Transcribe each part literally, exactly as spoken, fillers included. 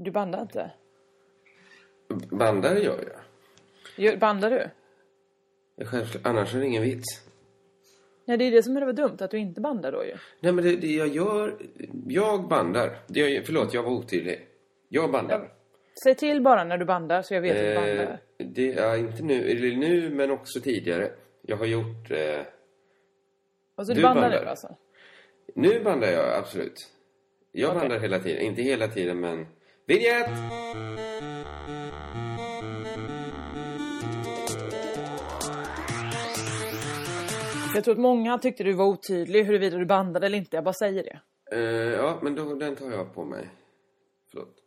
Du bandar inte? Bandar gör jag. Bandar du? Jag självklart, annars är det ingen vits. Nej, det är det som är dumt, att du inte bandar då ju. Nej, men det, det jag gör... Jag bandar. Det jag, förlåt, jag var otydlig. Jag bandar. Ja. Säg till bara när du bandar så jag vet eh, att du bandar. Det är inte nu, eller nu men också tidigare. Jag har gjort... Eh, och så du bandar, bandar nu alltså? Nu bandar jag, absolut. Jag okay. bandar hela tiden. Inte hela tiden, men... Vignett! Jag tror att många tyckte du var otydlig huruvida du bandade eller inte. Jag bara säger det. Uh, ja, men då, den tar jag på mig. Förlåt.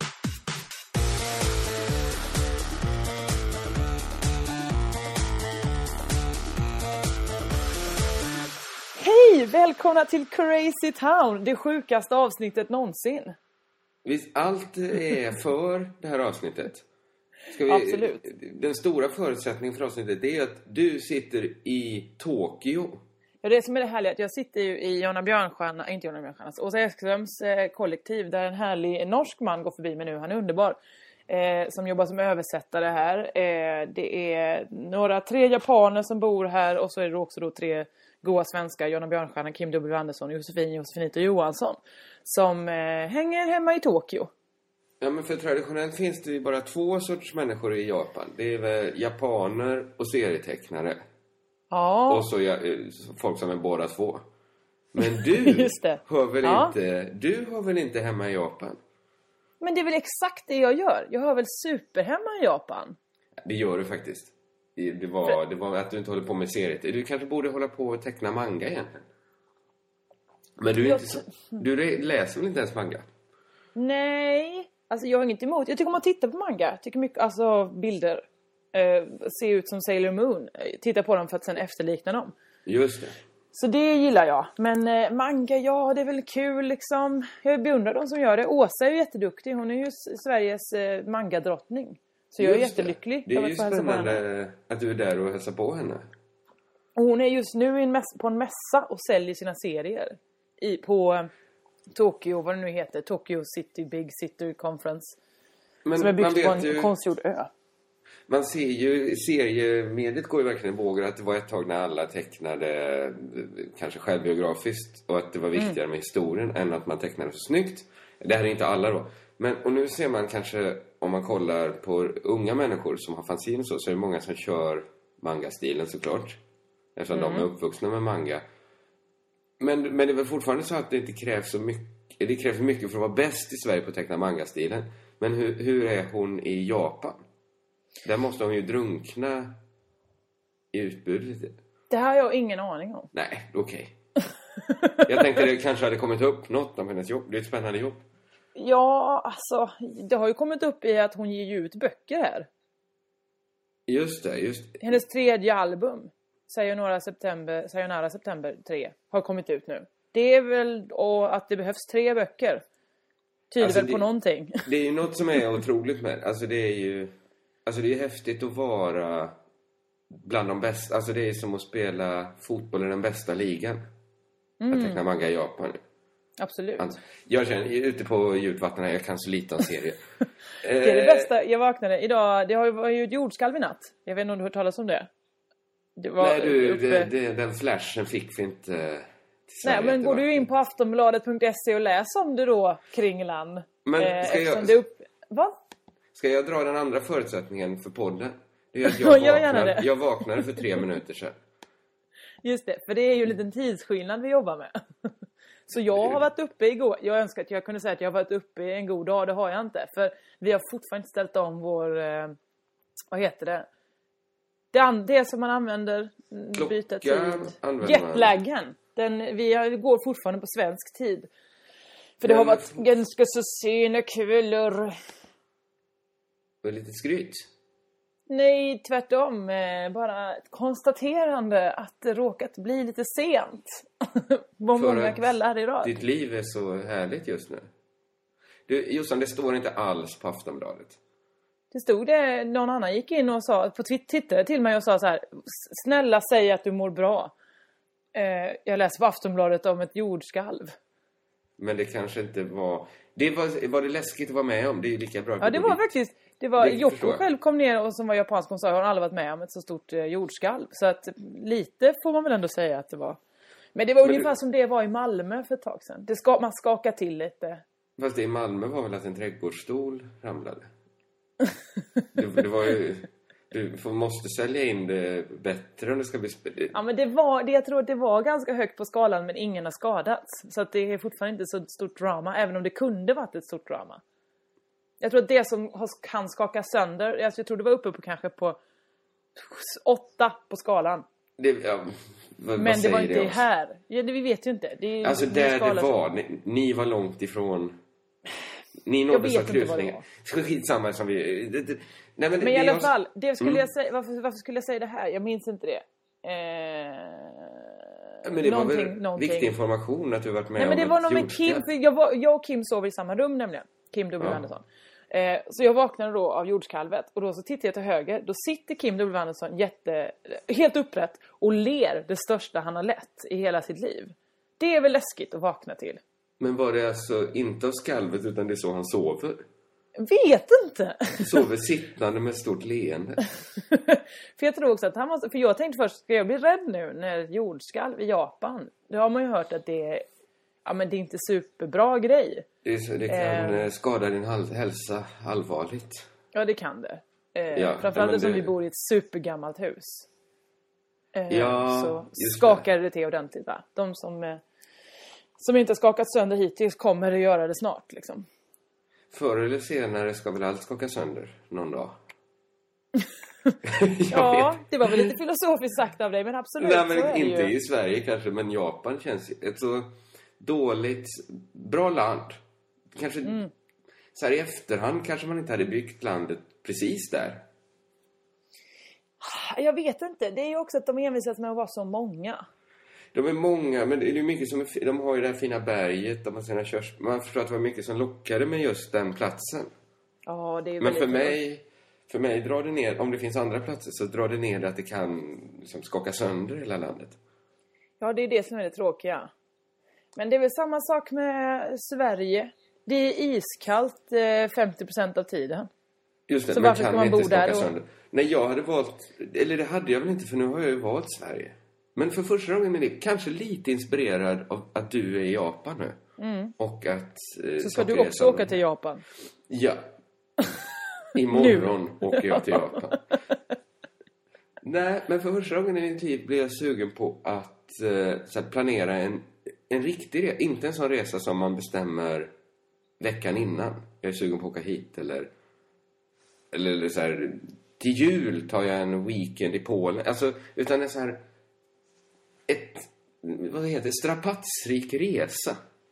Hej! Välkomna till Crazy Town. Det sjukaste avsnittet någonsin. Visst, allt är för det här avsnittet. Ska vi, Absolut. Den stora förutsättningen för avsnittet är att du sitter i Tokyo. Ja, det som är det härliga att jag sitter ju i Jonna Björnstjärna, inte Jonna Björnstjärna, Åsa Ekströms eh, kollektiv där en härlig norsk man går förbi mig nu, han är underbar, eh, som jobbar som översättare här. Eh, det är några tre japaner som bor här och så är det också då tre goa svenskar, Jonna Björnstjärna, Kim W. Andersson, Josefin Josefinito Johansson, som eh, hänger hemma i Tokyo. Ja, men för traditionellt finns det ju bara två sorts människor i Japan. Det är väl japaner och serietecknare. Ja. Och så ja, folk som är båda två. Men du Just det. hör väl ja. inte du hör väl inte hemma i Japan? Men det är väl exakt det jag gör. Jag hör väl superhemma i Japan. Det gör du faktiskt. Det var, det var att du inte håller på med serier. Du kanske borde hålla på och teckna manga egentligen. Men du, är inte så, du läser väl inte ens manga? Nej. Alltså jag har inget emot. Jag tycker om att titta på manga. Jag tycker mycket, alltså bilder. Eh, ser ut som Sailor Moon. Titta på dem för att sen efterlikna dem. Just det. Så det gillar jag. Men eh, manga, ja det är väl kul liksom. Jag beundrar de som gör det. Åsa är ju jätteduktig. Hon är ju Sveriges eh, manga-drottning. Så jag är just jättelycklig. Det, det är ju spännande att du är där och hälsar på henne. Och hon är just nu i en mäss- på en mässa och säljer sina serier. I, på eh, Tokyo, vad det nu heter. Tokyo City Big City Conference. Men som är byggt på en ju... konstgjord ö. Man ser ju, seriemediet går ju verkligen i vågor att det var ett tag när alla tecknade kanske självbiografiskt och att det var viktigare mm. med historien än att man tecknade så snyggt. Det här är inte alla då. Men, och nu ser man kanske, om man kollar på unga människor som har fanzine och så, så är det många som kör manga-stilen såklart. Eftersom mm. de är uppvuxna med manga. Men, men det är väl fortfarande så att det inte krävs så mycket, det krävs mycket för att vara bäst i Sverige på att teckna manga-stilen. Men hur, hur är hon i Japan? Där måste hon ju drunkna i utbudet. Det här har jag ingen aning om. Nej, okej. Okay. Jag tänkte det kanske hade kommit upp något om hennes jobb. Det är ett spännande jobb. Ja, alltså, det har ju kommit upp i att hon ger ju ut böcker här. Just det, just det. Hennes tredje album, Sayonara September, Sayonara September tre, har kommit ut nu. Det är väl och att det behövs tre böcker. Tyder alltså väl det, på någonting. Det är ju något som är otroligt med. Alltså det är ju... Alltså det är häftigt att vara bland de bästa. Alltså det är som att spela fotboll i den bästa ligan. Mm. Att teckna manga i Japan. Absolut. Alltså, jag känner ute på djupvatten här, jag kan så lite om serier. Det är det bästa. Jag vaknade idag. Det har ju ett jordskalv i natt. Jag vet inte om du har hört talas om det. Det var Nej du, uppe... det, det, den flashen fick vi inte... Nej, men går du in på aftonbladet punkt se och läs om det då, Kringlan. Men ska jag... Det upp... Vad? Ska jag dra den andra förutsättningen för podden? Det är att jag, jag, vaknade, jag vaknade för tre minuter sedan. Just det, för det är ju en liten tidsskillnad vi jobbar med. Så jag har varit uppe igår. Jag önskar att jag kunde säga att jag har varit uppe en god dag. Det har jag inte. För vi har fortfarande inte ställt om vår... Eh, vad heter det? Det, an- det som man använder. Klocka byta tid. Jetlaggen. Den, vi går fortfarande på svensk tid. För det Men, har varit ganska så sena kvällar. Var lite skryt? Nej, tvärtom. Bara ett konstaterande att det råkat bli lite sent. På många kvällar i rad. Ditt liv är så härligt just nu. Du, Jossan, det står inte alls på Aftonbladet. Det stod det, någon annan gick in och sa, på Twitter till mig och sa så här: snälla säg att du mår bra. Eh, jag läser på Aftonbladet om ett jordskalv. Men det kanske inte var... Det var, var det läskigt att vara med om? Det är ju lika bra. Ja, det var dit. Faktiskt... Det var Yoko själv kom ner och som var japansk och sa, har aldrig varit med om ett så stort eh, jordskalv. Så att lite får man väl ändå säga att det var. Men det var Men ungefär du... som det var i Malmö för ett tag sedan. Det ska, man skakar till lite. Fast det i Malmö var väl att en trädgårdsstol ramlade. det, det var ju... Du måste sälja in det bättre om det ska bli... Sp- ja, men det var, det, jag tror att det var ganska högt på skalan, men ingen har skadats. Så att det är fortfarande inte så stort drama, även om det kunde varit ett stort drama. Jag tror att det som kan skaka sönder, jag tror det var uppe på kanske på åtta på skalan. Det, ja, vad, men vad det var inte det här. Ja, det, vi vet ju inte. Det, alltså det där det var, ni, ni var långt ifrån... Ni nådde så krusningar. Skitsamma som vi... Det, det, nej, men men i alla har... fall, det skulle mm. jag säga, varför, varför skulle jag säga det här? Jag minns inte det. Eh, men det var väl någonting. Viktig information att du varit med. Nej, men det om var nog med Kim, för jag, var, jag och Kim sov i samma rum nämligen. Kim W. Ja. Andersson. Eh, så jag vaknade då av jordskalvet. Och då så tittar jag till höger. Då sitter Kim W. Andersson jätte, helt upprätt och ler det största han har lett i hela sitt liv. Det är väl läskigt att vakna till. Men var det alltså inte av skalvet utan det är så han sover? Vet inte. Sover sittande med stort leende. För jag tror också att han måste... För jag tänkte först, ska jag bli rädd nu när jordskalv i Japan? Det har man ju hört att det är... Ja, men det är inte superbra grej. Det, så, det kan eh, skada din hälsa allvarligt. Ja, det kan det. Eh, ja, framförallt det... som vi bor i ett supergammalt hus. Eh, ja, så skakar det. det till ordentligt, va? De som... Eh, som inte har skakat sönder hittills kommer att göra det snart, liksom. Förr eller senare ska väl allt skaka sönder någon dag. Ja, vet. Det var väl lite filosofiskt sagt av dig, men absolut. Nej, men så är inte det ju. I Sverige kanske, men Japan känns ett så dåligt, bra land. Kanske mm. så här i efterhand kanske man inte hade byggt landet precis där. Jag vet inte, det är ju också att de envisas med att vara så många. De är många, men det är ju mycket som är, de har ju det här fina berget, de har sina körs, man förstår att det var mycket som lockade med just den platsen. Ja, det är men för mig, för mig drar det ner, om det finns andra platser så drar det ner att det kan liksom skaka sönder hela landet. Ja, det är det som är det tråkiga. Men det är väl samma sak med Sverige. Det är iskallt femtio procent av tiden. Just det, så men varför kan ska man bo inte där då? Sönder. Nej, jag hade valt, eller det hade jag väl inte, för nu har jag ju valt Sverige. Men för första gången är det kanske lite inspirerad av att du är i Japan nu. Mm. Och att... Eh, så ska du också åka till Japan? Ja. Imorgon åker jag till Japan. Nej, men för första gången i mitt liv blev jag sugen på att eh, så att planera en, en riktig resa. Inte en sån resa som man bestämmer veckan innan. Jag är sugen på att åka hit. Eller, eller, eller så här... Till jul tar jag en weekend i Polen. Alltså, utan en så här... Ett, vad heter det, strapatsrik resa.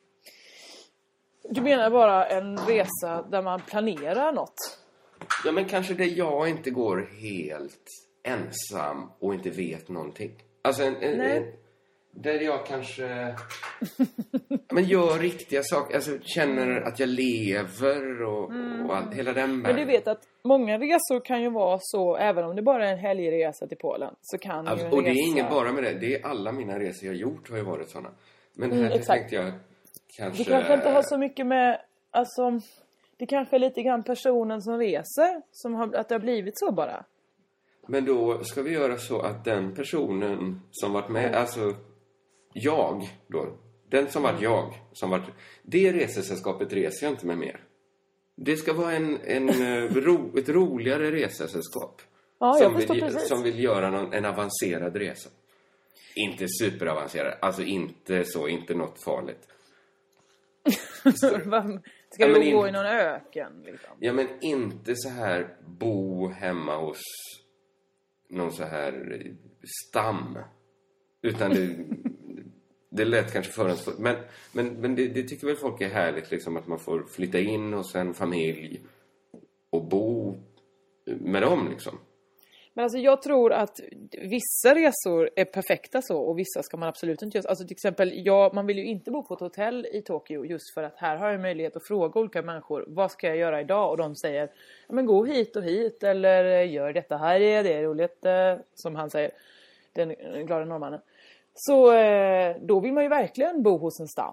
Du menar bara en resa där man planerar något? Ja, men kanske där jag inte går helt ensam och inte vet någonting. Alltså en, en, en där jag kanske men gör riktiga saker, alltså känner att jag lever och, mm. och all, hela den men du vet att många resor kan ju vara så, även om det bara är en helgresa till Polen, så kan alltså, ju och resa... det är inget bara med det, det är alla mina resor jag gjort har ju varit sådana. Men här mm, tänkte jag kanske... Det kanske inte har så mycket med, alltså det kanske är lite grann personen som reser som har, att det har blivit så bara. Men då ska vi göra så att den personen som varit med, mm. alltså jag då, den som varit jag, som varit, det resesällskapet reser jag inte med mer. Det ska vara en, en ro, ett roligare resesällskap. Ja, som, jag förstår vill, precis. som vill göra någon, en avancerad resa. Inte superavancerad, alltså inte så, inte något farligt. Ska ja, du gå in, i någon öken? Liksom? Ja, men inte så här bo hemma hos någon så här stam. Utan det, det lät kanske förhandsfullt. Men, men, men det, det tycker väl folk är härligt liksom, att man får flytta in hos en familj och bo med dem liksom. Men alltså jag tror att vissa resor är perfekta så och vissa ska man absolut inte göra. Alltså till exempel, ja, man vill ju inte bo på ett hotell i Tokyo just för att här har jag möjlighet att fråga olika människor, vad ska jag göra idag? Och de säger, ja men gå hit och hit eller gör detta här, är det är roligt, som han säger, den glada norrmannen. Så då vill man ju verkligen bo hos en stam,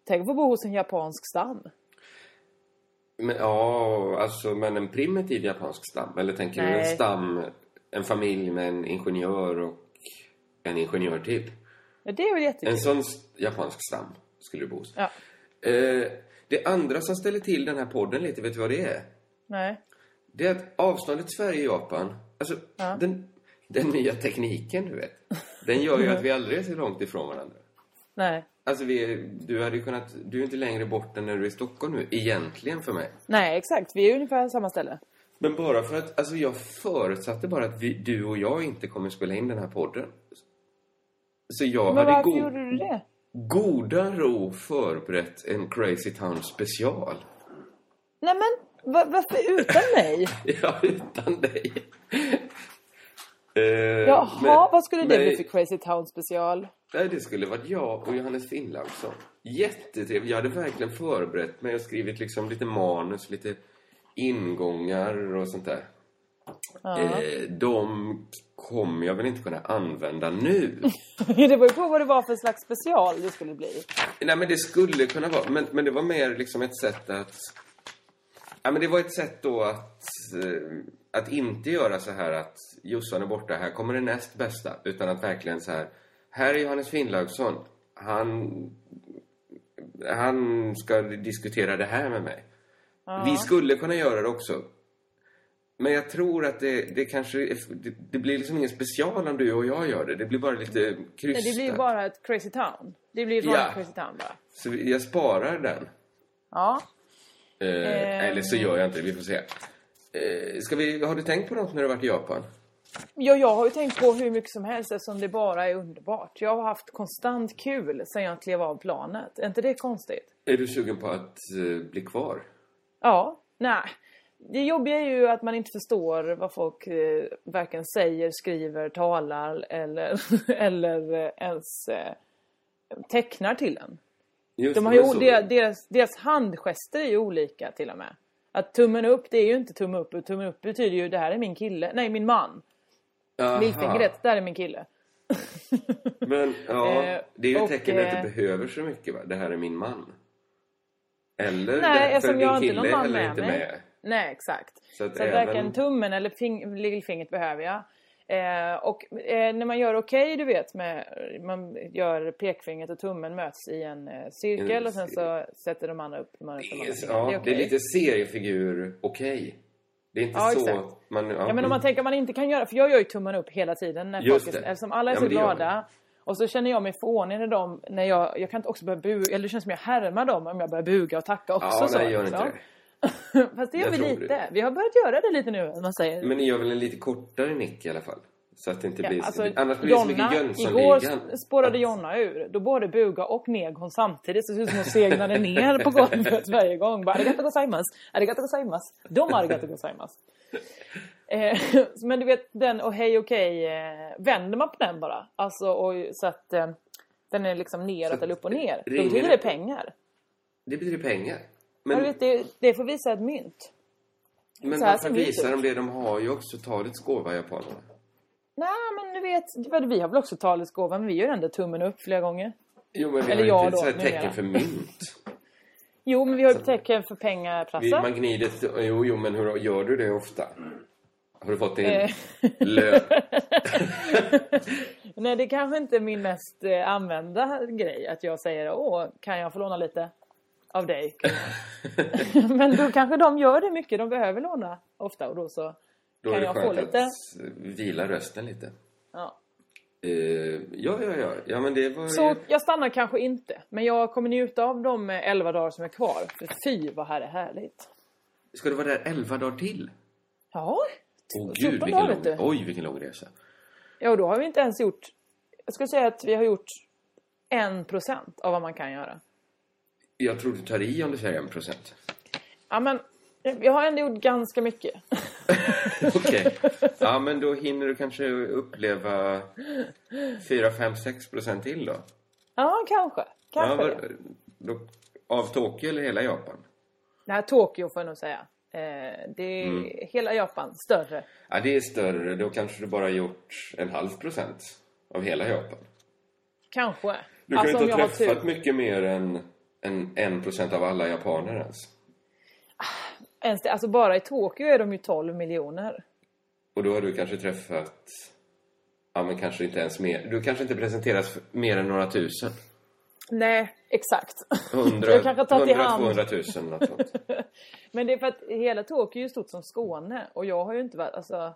Tänk på att bo hos en japansk stam. Men, ja, alltså, men en primitiv japansk stam. Eller tänker Nej. du en stam, en familj med en ingenjör och en ingenjör till? Ja, det är väl jättekul. En sån japansk stam skulle du bo hos. Ja. Eh, det andra som ställer till den här podden lite, vet du vad det är? Nej. Det är att avståndet Sverige-Japan, alltså Ja. den, den nya tekniken, du vet. Den gör ju att vi aldrig är så långt ifrån varandra. Nej. Alltså vi, du hade ju kunnat, du är inte längre bort än när du är i Stockholm nu, egentligen för mig. Nej, exakt. Vi är ungefär samma ställe. Men bara för att, alltså jag förutsatte bara att vi, du och jag inte kommer spela in den här podden. Så jag Men hade varför go- gjorde du det? goda ro förberett en Crazy Town special. Nej men, va- varför utan mig? Ja, utan dig. eh, Jaha, men- vad skulle det men- bli för Crazy Town special? Nej, det skulle varit jag och Johannes Finnlaugsson. Jättetrevligt. Jag hade verkligen förberett mig och skrivit liksom lite manus, lite ingångar och sånt där. Ja. Eh, de kommer jag väl inte kunna använda nu. Det var ju på vad det var för slags special det skulle bli. Nej, men det skulle kunna vara. Men, men det var mer liksom ett sätt att... Ja, men det var ett sätt då att... Eh, att inte göra så här att Jossan är borta, här kommer det näst bästa. Utan att verkligen så här... Här är Johannes Finnlaugsson. Han... Han ska diskutera det här med mig. Ja. Vi skulle kunna göra det också. Men jag tror att det, det kanske... Det, det blir liksom ingen special om du och jag gör det. Det blir bara lite krystat. Nej, det blir ju bara ett Crazy Town. Det blir ju bara Ja. ett Crazy Town bara. Så jag sparar den. Ja. Eh, Ehm. Eller så gör jag inte det, vi får se. Eh, ska vi, har du tänkt på något när du har varit i Japan? Ja, jag har ju tänkt på hur mycket som helst eftersom det bara är underbart. Jag har haft konstant kul sedan jag klev av planet. Är inte det konstigt? Är du sugen på att eh, bli kvar? Ja, nej. Det jobbiga är ju att man inte förstår vad folk eh, varken säger, skriver, talar eller, eller eh, ens eh, tecknar till en. Just De det, har ju, men så- deras, deras, deras handgester är ju olika till och med. Att tummen upp, det är ju inte tumme upp. Tummen upp betyder ju, det här är min kille. Nej, min man. Aha. Lillfingret, där är min kille. Men ja, Eh, det är ju ett och, tecken att du eh, inte behöver så mycket, va? Det här är min man. Eller Nej, det, eftersom för jag har din inte någon kille man eller med inte mig. med. Nej, exakt. Så Så att att även- varken tummen eller fing- lillfingret behöver jag. Eh, och eh, när man gör okej, du vet, med, man gör pekfingret och tummen möts i en eh, cirkel En och sen så sätter de andra upp munnen Det på är, andra fingret. ja, Det är det är okej. lite seriefigur okej. Det är inte Ja, så... exakt. Man, ja, Ja, men om mm. man tänker att man inte kan göra, för jag gör ju tummen upp hela tiden när Just folk är, det. eftersom alla är Ja, så men det gör glada. Och så känner jag mig fånig när de, när jag, jag kan inte också börja buga, eller det känns som jag härmar dem om jag börjar buga och tacka också. Ja, så, nej, gör inte liksom. det. Fast det gör Jag vi tror lite. det. Vi har börjat göra det lite nu, man säger. Men ni gör väl en lite kortare nick i alla fall? Så att det inte Ja, blir... alltså, annars blir det så mycket Jonna, Jönssonligan. igår spårade Jonna ur. Då både buga och neg hon samtidigt. Så det ser ut som hon segnade ner på golvet varje gång. Bara, arigato gozaimasu, arigato gozaimasu. De arigato gozaimasu. Eh, men du vet, den och hej okej, eh, vänder man på den bara. Alltså, och, så att eh, den är liksom neråt Så eller upp och ner. Då ringer betyder det- det pengar. Det betyder pengar. Men, Men, du vet, det, det får visa ett mynt. men så här varför ser vi visar ut. de det? De har ju också talets gåva, japanerna. Nej, men du vet, vi har väl också talets gåva, men vi gör ändå tummen upp flera gånger. Jo, men vi Eller har jag ju inte då, så här tecken numera. för mynt. Jo, men vi har ju tecken för pengar, Vi, Prasse. man gnider... Jo, jo, men hur gör du det ofta? Har du fått din Eh. lön? Nej, det är kanske inte är min mest eh, använda grej att jag säger, åh, kan jag få låna lite av dig? Men då kanske de gör det mycket, de behöver låna ofta och då så Då är kan det jag få skönt lite. att vila rösten lite. Ja. Eh, ja, ja, ja. Ja, men det var... Så jag stannar kanske inte, men jag kommer njuta av de eh, elva dagar som är kvar. För fy, vad här är härligt. Ska du vara där elva dagar till? Ja, Åh gud, fjorton vilken dagar, lång... vet du. Oj, vilken lång resa. Ja, och då har vi inte ens gjort, jag skulle säga att vi har gjort en procent av vad man kan göra. Jag tror du tar i om du säger en procent. Ja, men jag har ändå gjort ganska mycket. Okej. Ja, men då hinner du kanske uppleva fyra, fem, sex procent till då. Ja, kanske. Kanske Ja, det. vad- då, av Tokyo eller hela Japan? Det här Tokyo får jag nog säga. Eh, det är Mm. hela Japan större. Ja, det är större. Då kanske du bara gjort en halv procent av hela Japan. Kanske. Du kan Alltså, ju om inte jag ha har träffat tur. mycket mer än en, en procent av alla japaner ens. Ens det, alltså bara i Tokyo är de ju tolv miljoner. Och då har du kanske träffat... Ja, men kanske inte ens mer. Du kanske inte presenteras för mer än några tusen. Nej, exakt. hundra, jag kanske tar till hand. tvåhundratusen, något sånt. Men det är för att hela Tokyo är ju stort som Skåne. Och jag har ju inte varit... Alltså,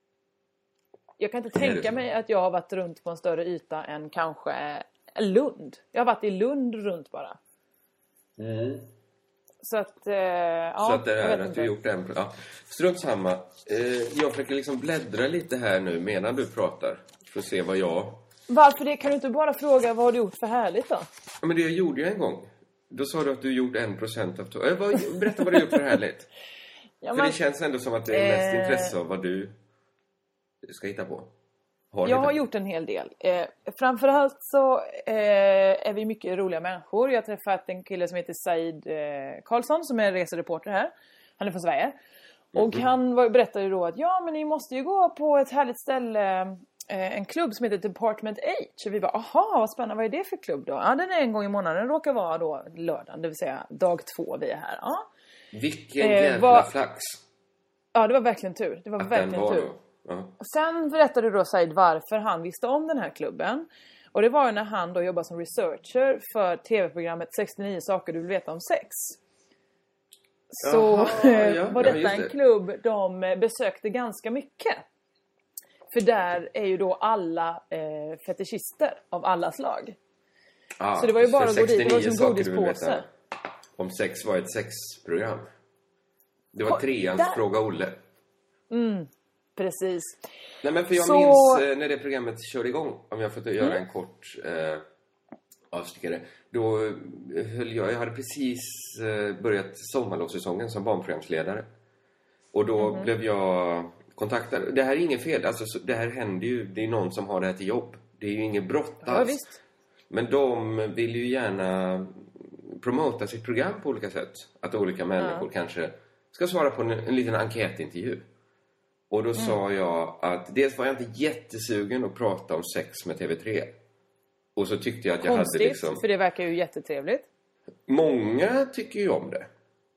jag kan inte tänka mig att jag har varit runt på en större yta än kanske Lund. Jag har varit i Lund runt bara. Mm. Så att... Eh, ja, Så att det är att inte. du gjort en... Ja. Strunt samma. Eh, jag försöker liksom bläddra lite här nu medan du pratar. För att se vad jag... Varför det? Kan du inte bara fråga vad har du gjort för härligt då? Ja, men det gjorde jag en gång. Då sa du att du gjort en procent av... To- äh, vad, berätta vad du gjort för härligt. Ja, för man, det känns ändå som att det är mest eh, intresse av vad du ska hitta på. Har jag det? har gjort en hel del. Eh, framförallt så eh, är vi mycket roliga människor. Jag har träffat en kille som heter Said eh, Karlsson som är resereporter här. Han är från Sverige. Och Mm-hmm. han var, berättade då att ja, men ni måste ju gå på ett härligt ställe... Eh, en klubb som heter Department H. Och vi bara, aha, vad spännande, vad är det för klubb då? Ja, den är en gång i månaden, den råkar vara då lördagen, det vill säga dag två vi är här. Ja, Vilken Eh, jävla vad- flax. ja det var verkligen tur. Det var Att verkligen den var tur. då. Ja. Och sen berättade då Said varför han visste om den här klubben. Och det var ju när han då jobbade som researcher för tv-programmet sextionio saker du vill veta om sex. Så Jaha, ja, var ja, detta just en det. klubb de besökte ganska mycket. För där är ju då alla eh, fetischister av alla slag. Ah, Så det var ju bara så att gå dit, det var sextionio som saker du vill godispåse. veta om sex var ett sexprogram. Det var Ko- treans där- Fråga Olle. Precis. Nej, men för jag Så- minns eh, när det programmet körde igång, om jag får göra Mm. en kort eh, avstickare. Då eh, höll jag, jag hade precis eh, börjat sommarlovssäsongen som barnprogramsledare. Och då Mm-hmm. blev jag kontaktad. Det här är inget fel, alltså, så, det här händer ju, det är någon som har det här till jobb. Det är ju inget brott Ja, alls. visst. Men de vill ju gärna promota sitt program på olika sätt. Att olika människor kanske ska svara på en, en liten enkätintervju. Och då sa jag att dels var jag inte jättesugen att prata om sex med T V tre. Och så tyckte jag att jag Konstigt, hade liksom... för det verkar ju jättetrevligt. Många tycker ju om det.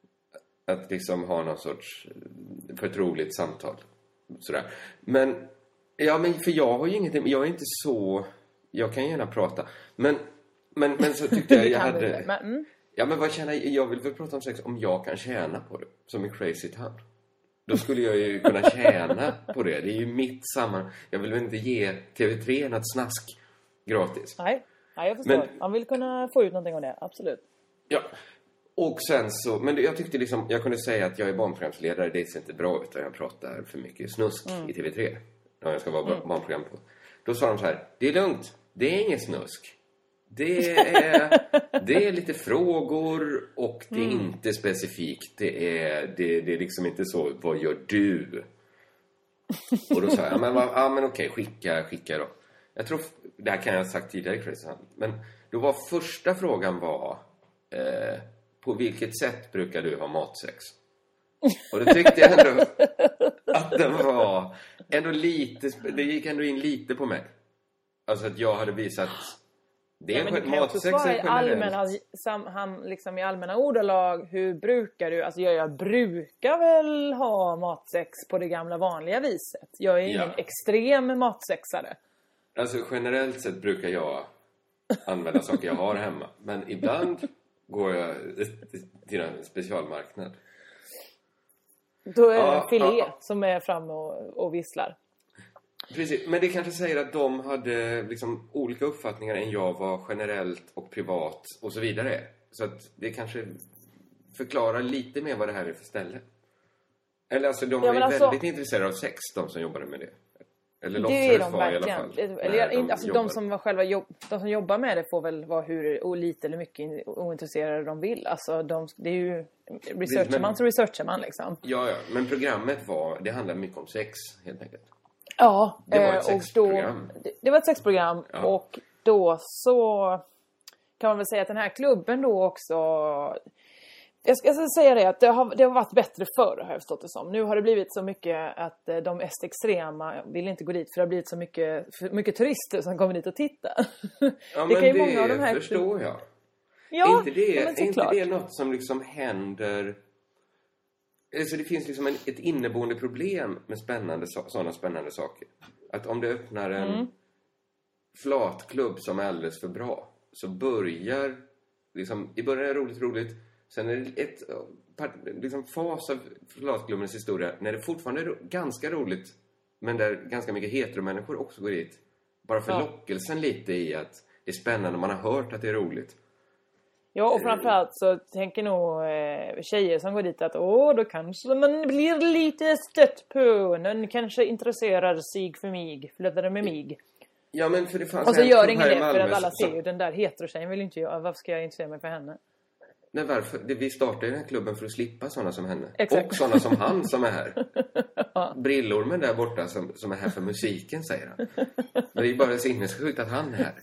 Att liksom ha någon sorts förtroligt samtal. Sådär. Men, ja men för jag har ju ingenting... Jag är inte så... Jag kan gärna prata. Men, men, men så tyckte jag jag Kan du hade... det? Men, mm. Ja, men vad känner jag? Jag vill väl prata om sex om jag kan tjäna på det. Som en crazy town. Då skulle jag ju kunna tjäna på det. Det är ju mitt samman... Jag vill väl inte ge T V tre något snask gratis. Nej, nej, jag förstår. Men- Man vill kunna få ut någonting av det, absolut. Ja. Och sen så... Men det- jag tyckte liksom... Jag kunde säga att jag är barnprogramsledare. Det ser inte bra ut. Jag pratar för mycket snusk i T V tre. Om jag ska vara mm. barnprogram på. Då sa de så här. Det är lugnt. Det är ingen snusk. Det är, det är lite frågor och det är Mm. inte specifikt. Det är, det, det är liksom inte så, vad gör du? Och då sa jag, ja men, vad- ja, men okej, skicka, skicka då. Jag tror, det här kan jag ha sagt tidigare i Crazy Town. Men då var första frågan var, eh, på vilket sätt brukar du ha matsex? Och då tyckte jag ändå att den var ändå lite, det gick ändå in lite på mig. Alltså att jag hade visat... Det är Ja, men en du kan ju också matsex svara är i allmänna, generellt. sam, han, liksom i allmänna ordalag. Hur brukar du? Alltså jag, jag brukar väl ha matsex på det gamla vanliga viset. Jag är ingen Ja. extrem matsexare. Alltså generellt sett brukar jag använda saker jag har hemma. Men ibland går jag till en specialmarknad. Då är det Ja, en filé ja, ja. som är framme och, och visslar. Precis, men det kanske säger att de hade liksom olika uppfattningar än jag var generellt och privat och så vidare. Så att det kanske förklarar lite mer vad det här är för ställe. Eller alltså de Ja, är men alltså- väldigt intresserade av sex, de som jobbade med det. Eller Det är låtsades de vara i alla verkligen. fall. Eller, när inte- alltså de jobbade. som var själva jobb, de som jobbar med det får väl vara hur och lite eller mycket in- ointresserade de vill. Alltså de, det är ju researchar Men- man så researchar man liksom. Ja, ja, men programmet var, det handlade mycket om sex helt enkelt. Ja, Det var ett eh, och sexprogram. Då, det, det var ett sexprogram Ja. och då så kan man väl säga att den här klubben då också... Jag ska, jag ska säga det att det har, det har varit bättre förr har jag förstått det som. Nu har det blivit så mycket att eh, de mest extrema vill inte gå dit för det har blivit så mycket, för mycket turister som kommer dit och tittar. Ja, det men kan ju det många av de här... förstår jag. Ja, är inte det, men är inte såklart. det något som liksom händer... Alltså det finns liksom en, ett inneboende problem med spännande, sådana spännande saker. Att om det öppnar en mm. flatklubb som är alldeles för bra, så börjar... Liksom, i början är det roligt, roligt. Sen är det ett liksom, fas av flatklubbens historia när det fortfarande är ganska roligt, men där ganska mycket heteromänniskor också går dit. Bara för ja. lockelsen lite i att det är spännande, man har hört att det är roligt. Ja, och framförallt så tänker nog eh, tjejer som går dit att åh, då kanske man blir lite stött på. Den kanske intresserar sig för mig, flyttade med mig. Ja, men för det fanns och så en gör ingen det, Malmö, för att alla så, ser ju den där heterotjejen vill inte jag. Varför ska jag intressera mig för henne? Nej, varför? Det, vi startade den här klubben för att slippa sådana som henne. Exakt. Och sådana som han som är här. Ja. Brillormen där borta som, som är här för musiken, säger han. Men det är bara sinnessjukt att han är här.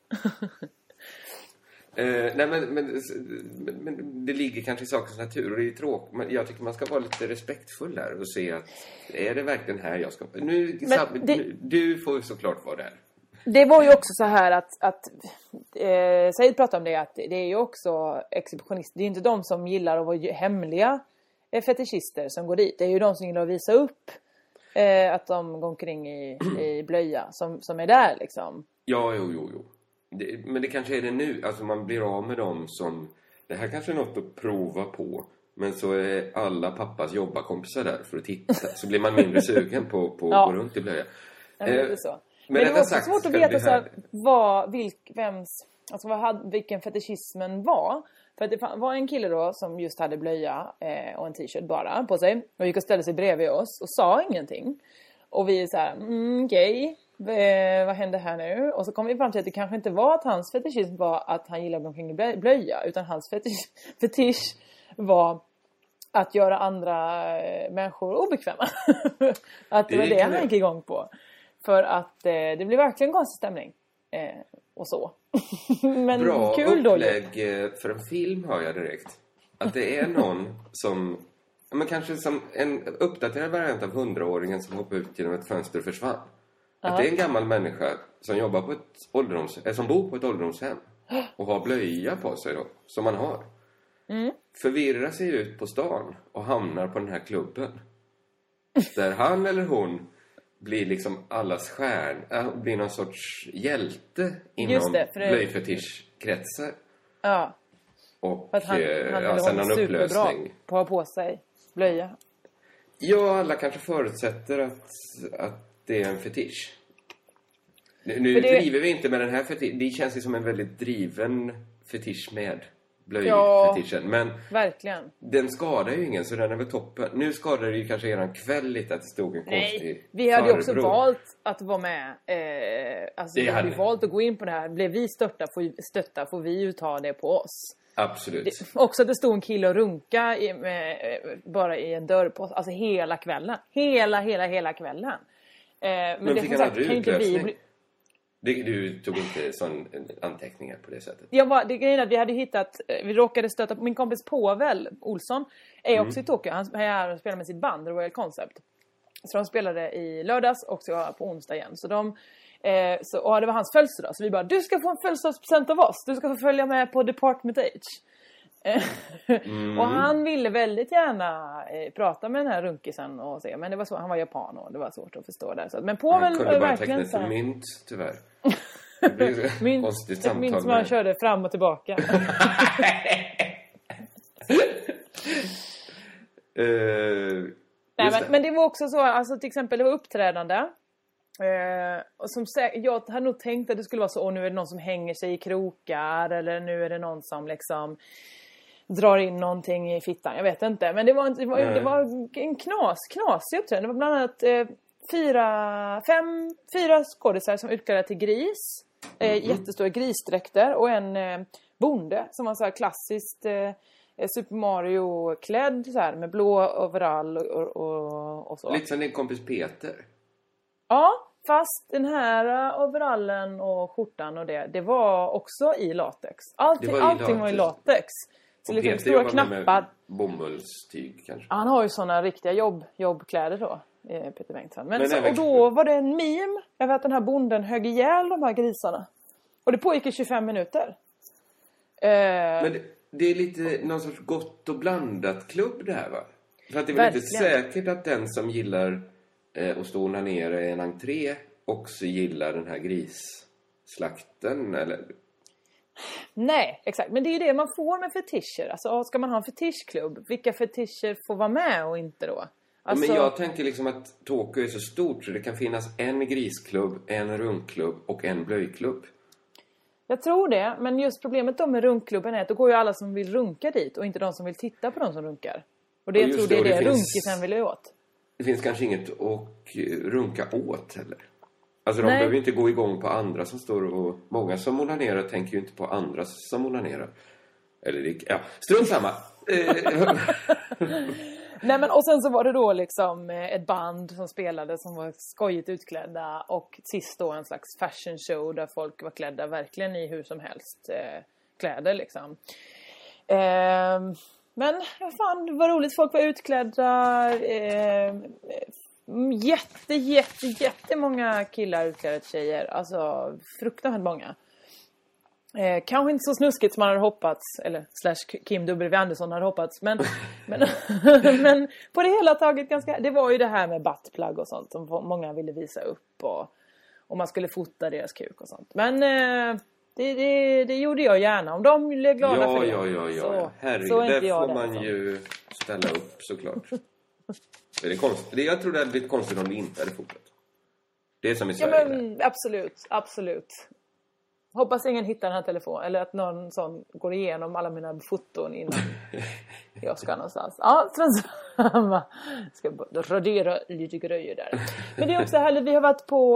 Uh, nej men, men, men, men det ligger kanske i sakens natur och det är tråkigt, men jag tycker man ska vara lite respektfull där och se att är det verkligen här jag ska... Nu, Sab, det, nu du får ju såklart vara där. Det var ju också så här att, att eh, Said pratade om det, att det är ju också exhibitionister. Det är inte de som gillar att vara hemliga fetischister som går dit. Det är ju de som gillar att visa upp eh, att de går omkring i, i blöja som, som är där liksom. Ja, jo, jo, jo. Det, men det kanske är det nu. Alltså man blir av med dem som... Det här kanske är något att prova på. Men så är alla pappas jobbakompisar där för att titta. Så blir man mindre sugen på, på ja. att gå runt i blöja. Ja, men det är så. Men, men det var också sagt, svårt att veta så här, vad, vilk, vems, alltså vad hade, vilken fetischismen var. För att det var en kille då som just hade blöja eh, och en t-shirt bara på sig. Och gick och ställde sig bredvid oss och sa ingenting. Och vi så här, mm, okej. Eh, vad hände här nu? Och så kom vi fram till att det kanske inte var att hans fetischism var att han gillade omkring blöja. Utan hans fetisch, fetisch var att göra andra eh, människor obekväma. Att det var det han gick igång på. För att eh, det blev verkligen konstig stämning. Eh, och så. Men bra kul då. Bra upplägg för en film, hör jag direkt. Att det är någon som... Men kanske som en uppdaterad variant av hundraåringen som hoppade ut genom ett fönster och försvann. Att det är en gammal människa som jobbar på ett ålderdomshem, som bor på ett ålderdomshem och har blöja på sig då, som man har. Mm. Förvirrar sig ut på stan och hamnar på den här klubben. Där han eller hon blir liksom allas stjärna, blir någon sorts hjälte inom det, det... blöjfetischkretsar. Ja. Och för att han, han ja, sen en upplösning. På att ha på sig blöja. Ja, alla kanske förutsätter att, att det är en fetisch. Nu det... driver vi inte med den här fetischen. Det känns ju som en väldigt driven fetisch med blöjfetischen. Ja, men verkligen. Den skadar ju ingen, så den är väl toppen. Nu skadar det ju kanske eran kväll lite att det stod en konstig... Nej, vi hade ju också valt att vara med. Eh, alltså vi hade ju valt att gå in på det här. Blev vi störta, får, stötta får vi ju ta det på oss. Absolut. Det, också att det stod en kille och runka i, med, bara i en dörr på, alltså hela kvällen. Hela, hela, hela kvällen. Eh, men, men det som sagt kan ju inte vi... Bli... Det, du tog inte sån anteckningar på det sättet? Jag var, det grejen är att vi hade hittat... Vi råkade stöta på min kompis Povel Olsson. Är också mm. i Tokyo. Han är här och spelar med sitt band, Royal Concept. Så de spelade i lördags och så på onsdag igen. Så de... Eh, så, och det var hans födelsedag. Så vi bara, du ska få en födelsedagspresent av oss. Du ska få följa med på Department H. Mm. Och han ville väldigt gärna eh, prata med den här runkisen och se. Men det var så, han var japan och det var svårt att förstå det. Så, men Povel han kunde bara verkligen teckna för mynt, tyvärr. Det blir mynt, konstigt samtal. Mynt som han körde fram och tillbaka. uh, Nej, men, men det var också så, alltså till exempel det var uppträdande. Eh, och som jag hade nog tänkt att det skulle vara så, och nu är det någon som hänger sig i krokar, eller nu är det någon som liksom drar in någonting i fittan, jag vet inte, men det var, det var, det var en knas, knasig uppträdande. Det var bland annat eh, fyra, fem, fyra skådespelare som utklädda till gris, eh, mm. jättestora grisdräkter, och en eh, bonde som var så här klassiskt eh, Super Mario-klädd så här, med blå overall och, och, och så. Lite som din kompis Peter. Ja, fast den här overallen och skjortan och det, det var också i latex. Allting var, i allting latex. var i latex. Så och liksom Peter stora knappar. Med bomullstyg kanske. Han har ju såna riktiga jobb, jobbkläder då, Peter Bengtsson. Men, Men så, och då var det en meme. Jag vet att den här bonden högg ihjäl de här grisarna. Och det pågick i tjugofem minuter. Eh, Men det, det är lite någon sorts gott och blandat klubb det här, va? För att det är väl inte säkert att den som gillar eh, att stå nere i en entré också gillar den här grisslakten, eller? Nej, exakt. Men det är ju det man får med fetischer. Alltså, ska man ha en fetischklubb? Vilka fetischer får vara med och inte då? Alltså... Men jag tänker liksom att Tokyo är så stort så det kan finnas en grisklubb, en runkklubb och en blöjklubb. Jag tror det, men just problemet då med runkklubben är att då går ju alla som vill runka dit och inte de som vill titta på de som runkar. Och det och jag tror det är det, det finns... runkisen vill åt. Det finns kanske inget att runka åt heller. Alltså de Nej. behöver inte gå igång på andra som står och... Många som onanerar tänker ju inte på andra som onanerar. Eller det... Ja, strunt samma. Nej, men och sen så var det då liksom ett band som spelade som var skojigt utklädda. Och sist då en slags fashion show där folk var klädda verkligen i hur som helst eh, kläder liksom. Eh, men vad fan, det var roligt. Folk var utklädda. Eh, jätte, jätte, jättemånga killar utklädda till tjejer. Alltså fruktansvärt många. Eh, kanske inte så snuskigt som man hade hoppats. Eller slash Kim W. Andersson hade hoppats. Men, men, men på det hela taget ganska... Det var ju det här med buttplug och sånt som många ville visa upp. Och, och man skulle fota deras kuk och sånt. Men eh, det, det, det gjorde jag gärna. Om de blev glada ja, för det. Ja, ja, ja. Så, Herregud, så där jag får den, man alltså. ju ställa upp såklart. Det är konstigt. Jag tror det hade blivit konstigt om det inte hade fotat. Det är som i Sverige. Ja, men, absolut, absolut. Hoppas ingen hittar den här telefonen. Eller att någon sån går igenom alla mina foton innan jag ska någonstans. Ja, strunt samma. Ska radera lite grejer där. Men det är också härligt. Vi har varit på...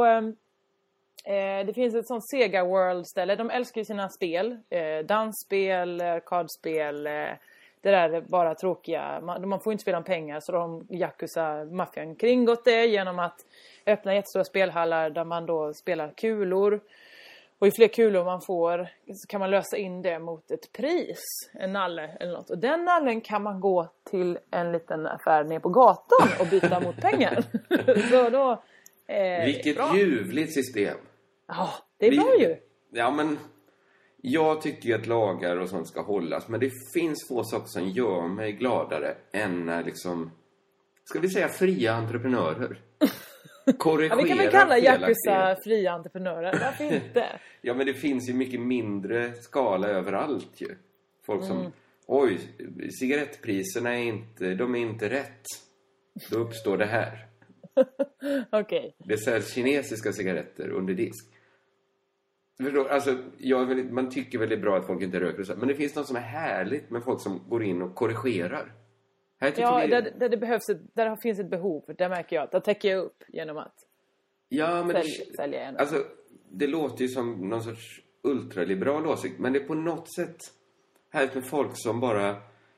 Eh, det finns ett sånt Sega World-ställe. De älskar ju sina spel. Eh, dansspel, arkadspel. Eh, det där är bara tråkiga. Man, man får inte spela om pengar. Så de Yakuza-maffian kringgått det genom att öppna jättestora spelhallar där man då spelar kulor. Och ju fler kulor man får så kan man lösa in det mot ett pris. En nalle eller något. Och den nallen kan man gå till en liten affär ner på gatan och byta mot pengar. Så då, eh, vilket bra. ljuvligt system. Ja, det är Vi, bra ju. Ja, men jag tycker ju att lagar och sånt ska hållas. Men det finns få saker som gör mig gladare än när liksom, ska vi säga, fria entreprenörer. Ja, vi kan väl kalla Yakuza fria entreprenörer. Varför inte? Ja, men det finns ju mycket mindre skala överallt ju. Folk som, mm. oj, cigarettpriserna är inte, de är inte rätt. Då uppstår det här. Okej. Okay. Det säljs kinesiska cigaretter under disk. Förstår, alltså, jag vill, man tycker väl det är bra att folk inte röker och så. Men det finns något som är härligt med folk som går in och korrigerar. Här ja, vi... där, där det behövs ett, där finns ett behov. Där märker jag att där täcker jag upp genom att ja, men sälja, det, sälja en. Alltså, det låter ju som någon sorts ultraliberal åsikt. Men det är på något sätt härligt med folk som bara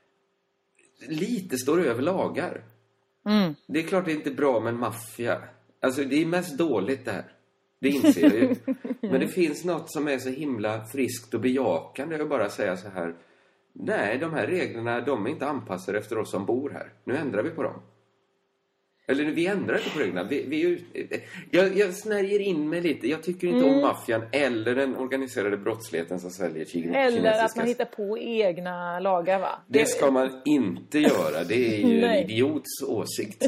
lite står över lagar. Mm. Det är klart det är inte bra med en maffia. Alltså det är mest dåligt det här. Det inser jag ju. Men det finns något som är så himla friskt och bejakande. Jag vill bara säga så här. Nej, de här reglerna, de är inte anpassade efter oss som bor här. Nu ändrar vi på dem. Eller vi ändrar inte på reglerna. Vi, vi, jag, jag snärjer in mig lite. Jag tycker inte mm. om maffian eller den organiserade brottsligheten som säljer kinesiska. Eller att man hittar på egna lagar, va? Det ska man inte göra. Det är ju en idiots åsikt.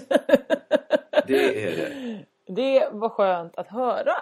Det är det. Det var skönt att höra.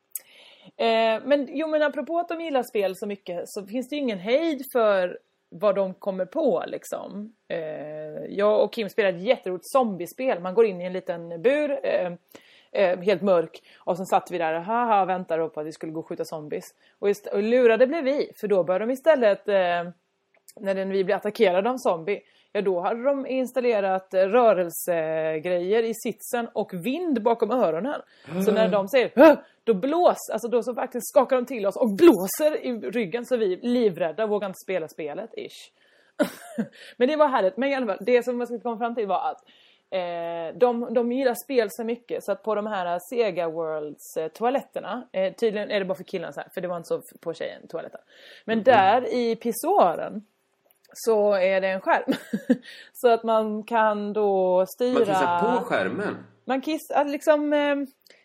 Eh, men jo, men apropå att de gillar spel så mycket så finns det ju ingen hejd för vad de kommer på liksom. Eh, jag och Kim spelade ett jätteroligt zombiespel. Man går in i en liten bur, eh, eh, helt mörk. Och sen satt vi där och haha, väntade på att vi skulle gå och skjuta zombies. Och, ist- och lurade blev vi. För då började de istället, eh, när den, vi blev attackerade av zombie. Ja, då hade de installerat rörelsegrejer i sitsen och vind bakom öronen. Så när de säger, då blås, alltså då så faktiskt skakar de till oss och blåser i ryggen så vi livrädda vågar inte spela spelet, ish. Men det var härligt. Men i alla fall, det som jag skulle komma fram till var att eh, de, de gillar spel så mycket så att på de här Sega Worlds eh, toaletterna, eh, tydligen är det bara för killarna så här, för det var inte så på tjejen toaletten. Men mm. där i pissoaren så är det en skärm. Så att man kan då styra... Man kissar på skärmen? Man kissar liksom... Eh,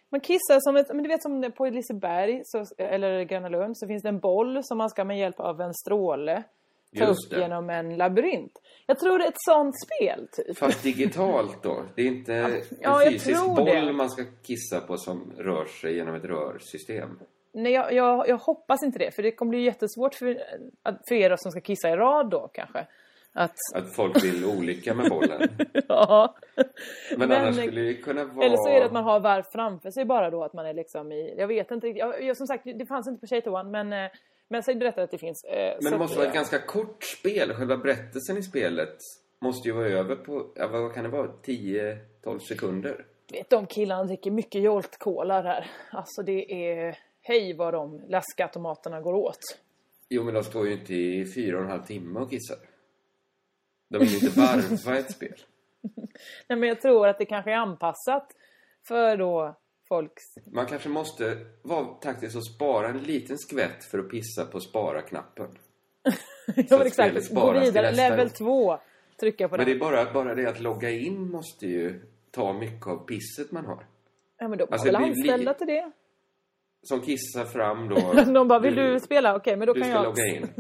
Man kissar som ett, men du vet som på Liseberg så, eller Gröna Lund så finns det en boll som man ska med hjälp av en stråle ta upp genom en labyrint. Jag tror det är ett sånt spel typ. Fast digitalt då. Det är inte ja, en ja, fysisk boll det. Man ska kissa på som rör sig genom ett rörsystem. Nej, jag, jag, jag hoppas inte det. För det kommer bli jättesvårt för, för er som ska kissa i rad då kanske. Att, att folk vill olika med bollen. Ja. Men, men annars skulle det kunna vara... Eller så är det att man har varv framför sig bara då. Att man är liksom i... Jag vet inte. Jag, jag, som sagt, det fanns inte på Tjejtoan. Men, men så berättade att det finns. Eh, men det måste att, vara ett ganska kort spel. Själva berättelsen i spelet måste ju vara över på... Ja, vad kan det vara? tio tolv sekunder. Vet de killarna dricker mycket Jolt-cola där. Alltså det är... Hej vad de läskautomaterna går åt. Jo, men de står ju inte i fyra och en halv timme och kissar. De vill inte varva ett spel. Nej, men jag tror att det kanske är anpassat för då folks... Man kanske måste vara taktisk och spara en liten skvätt för att pissa på spara-knappen. Ja, exakt. Gå vidare. Level två. Trycka på men den. Men det är bara, bara det att logga in måste ju ta mycket av pisset man har. Ja, men då alltså, väl anställda till det. Som kissar fram då. De bara, vill du, du spela? Okej, men då kan jag... Du ska logga in.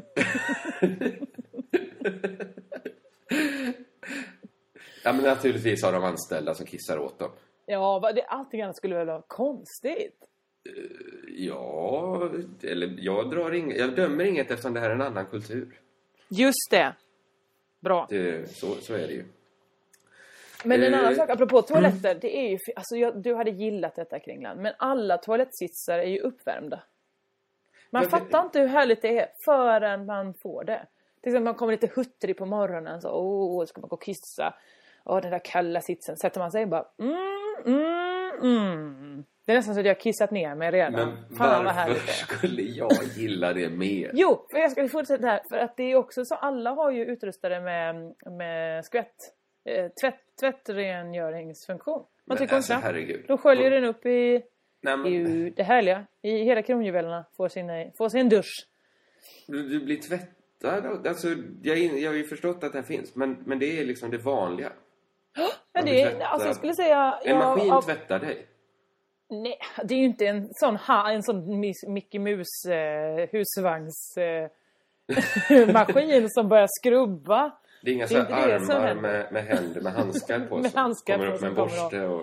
Ja, men naturligtvis har de anställda som kissar åt dem. Ja, det, allting annat skulle väl vara konstigt. Uh, ja, eller jag drar ing, jag dömer inget eftersom det här är en annan kultur. Just det. Bra. Det, så, så är det ju. Men en annan sak, apropå toaletter, det är ju, alltså jag, du hade gillat detta Kringland, men alla toalettsitsar är ju uppvärmda. Man jag fattar vet... inte hur härligt det är förrän man får det. Till exempel man kommer lite huttrig på morgonen, så åh, ska man gå och kissa. Åh, den där kalla sitsen, sätter man sig och bara, mm, mm, mm. Det är nästan så att jag har kissat ner mig redan. Men Fan, varför skulle jag gilla det mer? Jo, för jag ska fortsätta här, för att det är också så, alla har ju utrustade med, med skvätt. Tvätt, tvättrengöringsfunktion. Man tycker alltså, om herregud. Då sköljer den upp i, Nej, men... i det härliga. I hela kronjuvelerna får sin, får sin dusch. Du, du blir tvättad. Alltså, jag, jag har ju förstått att det finns. Men, men det är liksom det vanliga. Ja, det är, alltså jag skulle säga... En ja, maskin av, tvättar dig. Nej, det är ju inte en sån, ha, en sån Mickey Mouse eh, husvagns eh, maskin som börjar skrubba. Det är inga så här armar med, med händer med handskar på med handskar kommer på upp med en borste och...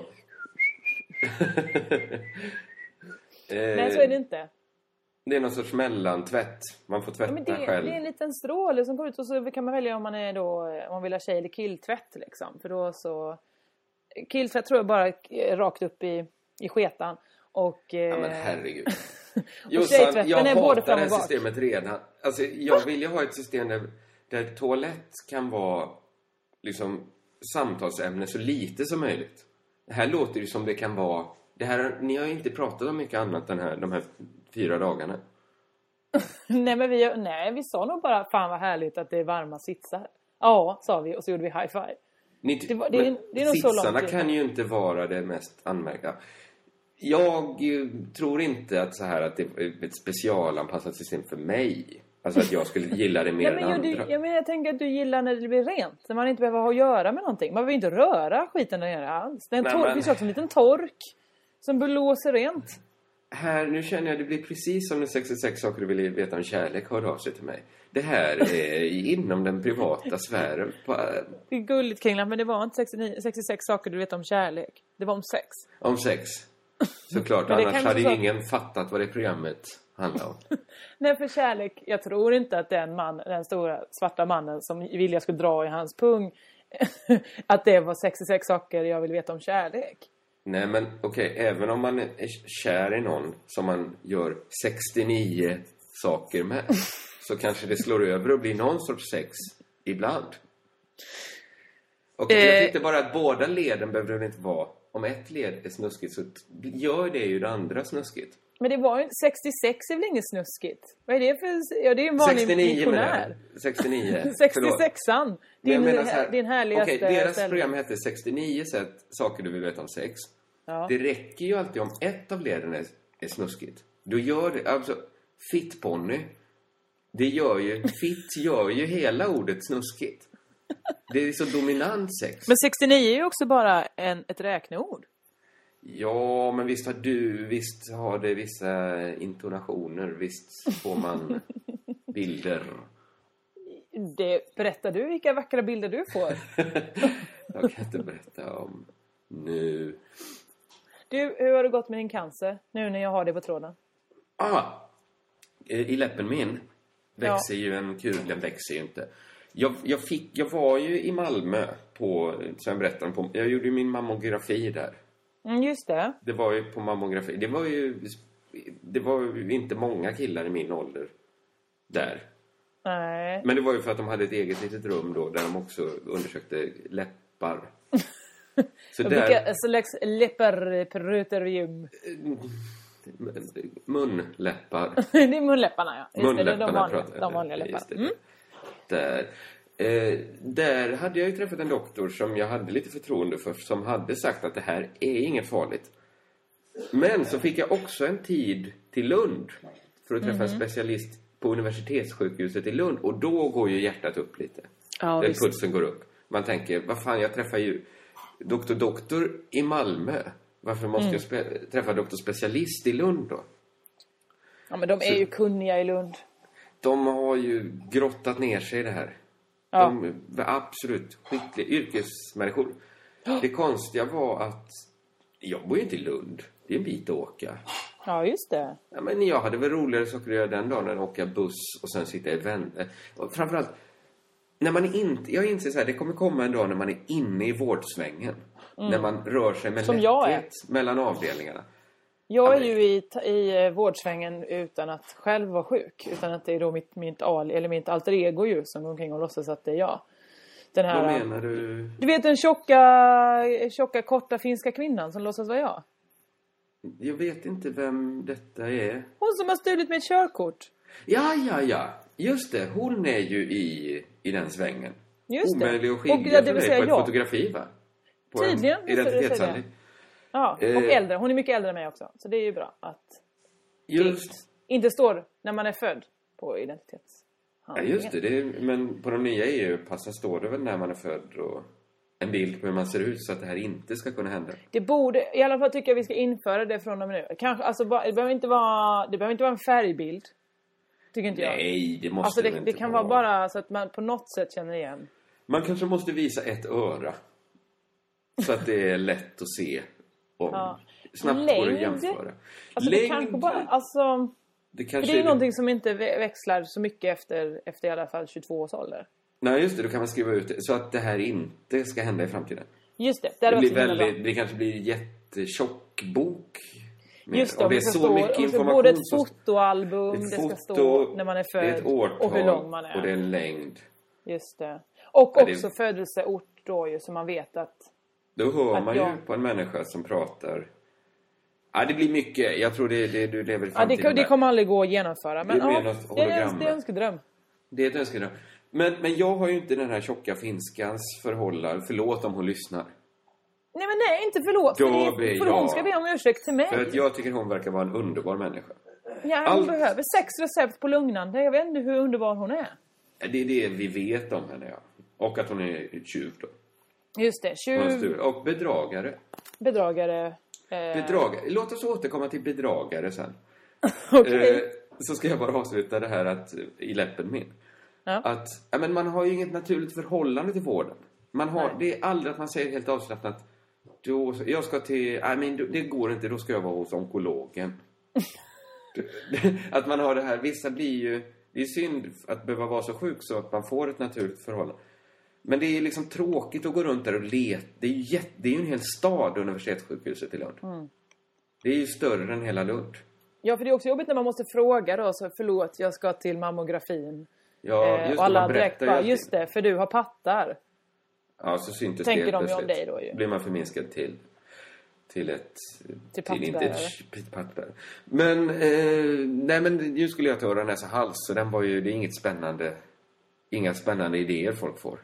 Nej, så är det inte. Det är någon sorts mellantvätt. Man får tvätta ja, men det, själv. Det är en liten stråle som går ut och så kan man välja om man är då, om man vill ha tjej eller killtvätt liksom. För då så... Killtvätt tror jag bara rakt upp i, i sketan. Och, ja men herregud. och Jossan, jag hatar det här systemet redan. Alltså jag vill ju ha ett system där, där toalett kan vara liksom samtalsämne så lite som möjligt. Det här låter ju som det kan vara... Det här, ni har ju inte pratat om mycket annat den här, de här fyra dagarna. nej, men vi, nej, vi sa nog bara fan vad härligt att det är varma sitsar. Ja, sa vi och så gjorde vi high five. Ni, det, var, det, är, det är nog så långt. Sitsarna kan ju inte vara det mest anmärkta. Jag tror inte att så här att det är ett specialanpassat system för mig. Alltså att jag skulle gilla det mer nej, än men andra. Du, jag, menar, jag tänker att du gillar när det blir rent. När man inte behöver ha att göra med någonting. Man behöver inte röra skiten där nere alls. Det, är en nej, tor- men... det finns också en liten tork som blåser rent. Här, nu känner jag att det blir precis som när sextiosex saker du vill veta om kärlek hörde av sig till mig. Det här är inom den privata sfären. Det är gulligt Kringland, men det var inte sextionio, sextiosex saker du vet om kärlek. Det var om sex. Om sex. Såklart, annars hade ju ingen fattat vad det programmet handlar om. Nej, för kärlek, jag tror inte att den man, den stora svarta mannen som Vilja skulle dra i hans pung, att det var sextiosex saker jag vill veta om kärlek. Nej, men okej, okay, även om man är kär i någon som man gör sextionio saker med, så kanske det slår över och blir någon sorts sex ibland. Och eh. jag tyckte bara att båda leden behöver det inte vara. Om ett led är snuskigt så gör det ju det andra snuskigt. Men det var ju sextiosex är väl inget snuskigt? Vad är det för... Ja, det är en vanlig sextionio missionär. sextionio. sextiosexan. Din, här, din härligaste... Okej, deras ställning. program hette sextionio sätt saker du vill veta om sex. Ja. Det räcker ju alltid om ett av leden är, är snuskigt. Då gör det... Alltså, fittponny. Det gör ju... Fitt gör ju hela ordet snuskigt. Det är så dominant sex. Men sextionio är ju också bara en, ett räkneord. Ja, men visst har du, visst har det vissa intonationer, visst får man bilder. Det, berättar du vilka vackra bilder du får? Jag kan inte berätta om nu. Du, hur har det gått med din cancer nu när jag har det på tråden? Ah, i läppen min växer ja. ju en kul, den växer ju inte. Jag, jag, fick, jag var ju i Malmö på, som jag berättade på, jag gjorde ju min mammografi där. Mm, just det. Det var ju på mammografi. Det var ju, det var ju inte många killar i min ålder där. Nej. Men det var ju för att de hade ett eget litet rum då där de också undersökte läppar. Så där... Vilka slags läpparpruterium? Munläppar. Det är munläpparna, ja. Just munläpparna, det, de vanliga, pratar, de vanliga läpparna. Mm. Där. Eh, där hade jag ju träffat en doktor som jag hade lite förtroende för, som hade sagt att det här är inget farligt. Men så fick jag också en tid till Lund för att träffa mm. en specialist på universitetssjukhuset i Lund. Och då går ju hjärtat upp lite. Ja, den pulsen går upp. Man tänker, vad fan, jag träffar ju doktor doktor i Malmö. Varför måste mm. jag spe- träffa doktor specialist i Lund då? Ja, men de är så, ju kunniga i Lund. De har ju grottat ner sig i det här. Ja. De var absolut skickliga yrkesmänniskor. Oh. Det konstiga var att jag bor ju inte i Lund. Det är en bit att åka. Ja, just det. Ja, men jag hade väl roligare saker att göra den dagen än att åka buss och sen sitta i vänner. Och framförallt, när man är inte, jag inser så här, det kommer komma en dag när man är inne i vårdsvängen. Mm. När man rör sig med som lätthet mellan avdelningarna. Jag är ju i, i vårdsvängen utan att själv vara sjuk. Utan att det är då mitt, mitt, al, eller mitt alter ego ju som går omkring och låtsas att det är jag. Den här, vad menar du? Du vet den tjocka, tjocka, korta finska kvinnan som låtsas vara jag? Jag vet inte vem detta är. Hon som har stulit mitt körkort. Ja, ja, ja. Just det, hon är ju i, i den svängen. Just det. Omöjlig att skilja och, ja, det vill säga på ett jag. fotografi, va? På tydligen. En identitetshandling. Ja, och eh, äldre. Hon är mycket äldre än mig också. Så det är ju bra att just det inte står när man är född på identitetshandlingen. Ja, just det. det är, men på de nya E U-passen står det väl när man är född och en bild på hur man ser ut så att det här inte ska kunna hända. Det borde, i alla fall tycker jag vi ska införa det från och med nu. Kanske, alltså, det behöver inte vara, det behöver inte vara en färgbild. Tycker inte jag. Nej, det måste alltså, det, det inte inte kan vara. vara bara så att man på något sätt känner igen. Man kanske måste visa ett öra. Så att det är lätt att se. Om. Ja. Snabbt längd. Går att jämföra. Alltså, längd. Det kanske bara, alltså, det, kanske för det är är någonting som inte växlar så mycket efter, efter i alla fall tjugotvå års ålder. Nej, just det. Då kan man skriva ut det. Så att det här inte ska hända i framtiden. Just det. Det, det, blir väldigt, det kanske blir jättetjock bok. Med, Just det. Och det är så stå, mycket information. Både ett fotoalbum, ett foto, det ska stå när man är född. Det är ett årtal, och hur lång man är. Och det är en längd. Just det. Och ja, också det... födelseort då ju, så man vet att... Då hör man jag... ju på en människa som pratar... Ja, det blir mycket. Jag tror det, det du lever i framtiden. Ja, det, det kommer aldrig gå att genomföra. Men det är, ja, det är en, det är en önskedröm. Det är ett önskedröm. Men, men jag har ju inte den här tjocka finskans förhållare. Förlåt om hon lyssnar. Nej, men nej, inte förlåt. Då för blir för jag... hon ska be om ursäkt till mig. För att jag tycker hon verkar vara en underbar människa. Ja, hon Allt... behöver sex recept på lugnande. Jag vet inte hur underbar hon är. Det är det vi vet om henne, ja. Och att hon är tjuv då. Just det, tjuv. Och bedragare. Bedragare. Eh... Bedragare. Låt oss återkomma till bedragare sen. Okej. Okay. Eh, så ska jag bara avsluta det här att, i läppen min. Ja. Att ja, men man har ju inget naturligt förhållande till vården. Man har, det är aldrig att man säger helt avslappnat då, jag ska till, nej men det går inte, då ska jag vara hos onkologen. Att man har det här, vissa blir ju, det är synd att behöva vara så sjuk så att man får ett naturligt förhållande. Men det är liksom tråkigt att gå runt där och leta. Det är ju, jätte, det är ju en hel stad, universitetssjukhuset i Lund. Mm. Det är ju större än hela Lund. Ja, för det är också jobbigt när man måste fråga då, så förlåt, jag ska till mammografin. Ja, just eh, och alla det, direkt bara, just det, för du har pattar. Ja, så syntes tänker det de ju om dig då ju. Blir man förminskad till till ett till, till inte ett pattbärare. Men eh, nej men nu skulle jag ta öra, näsa, hals, så den var ju, det är inget spännande, inga spännande idéer folk får.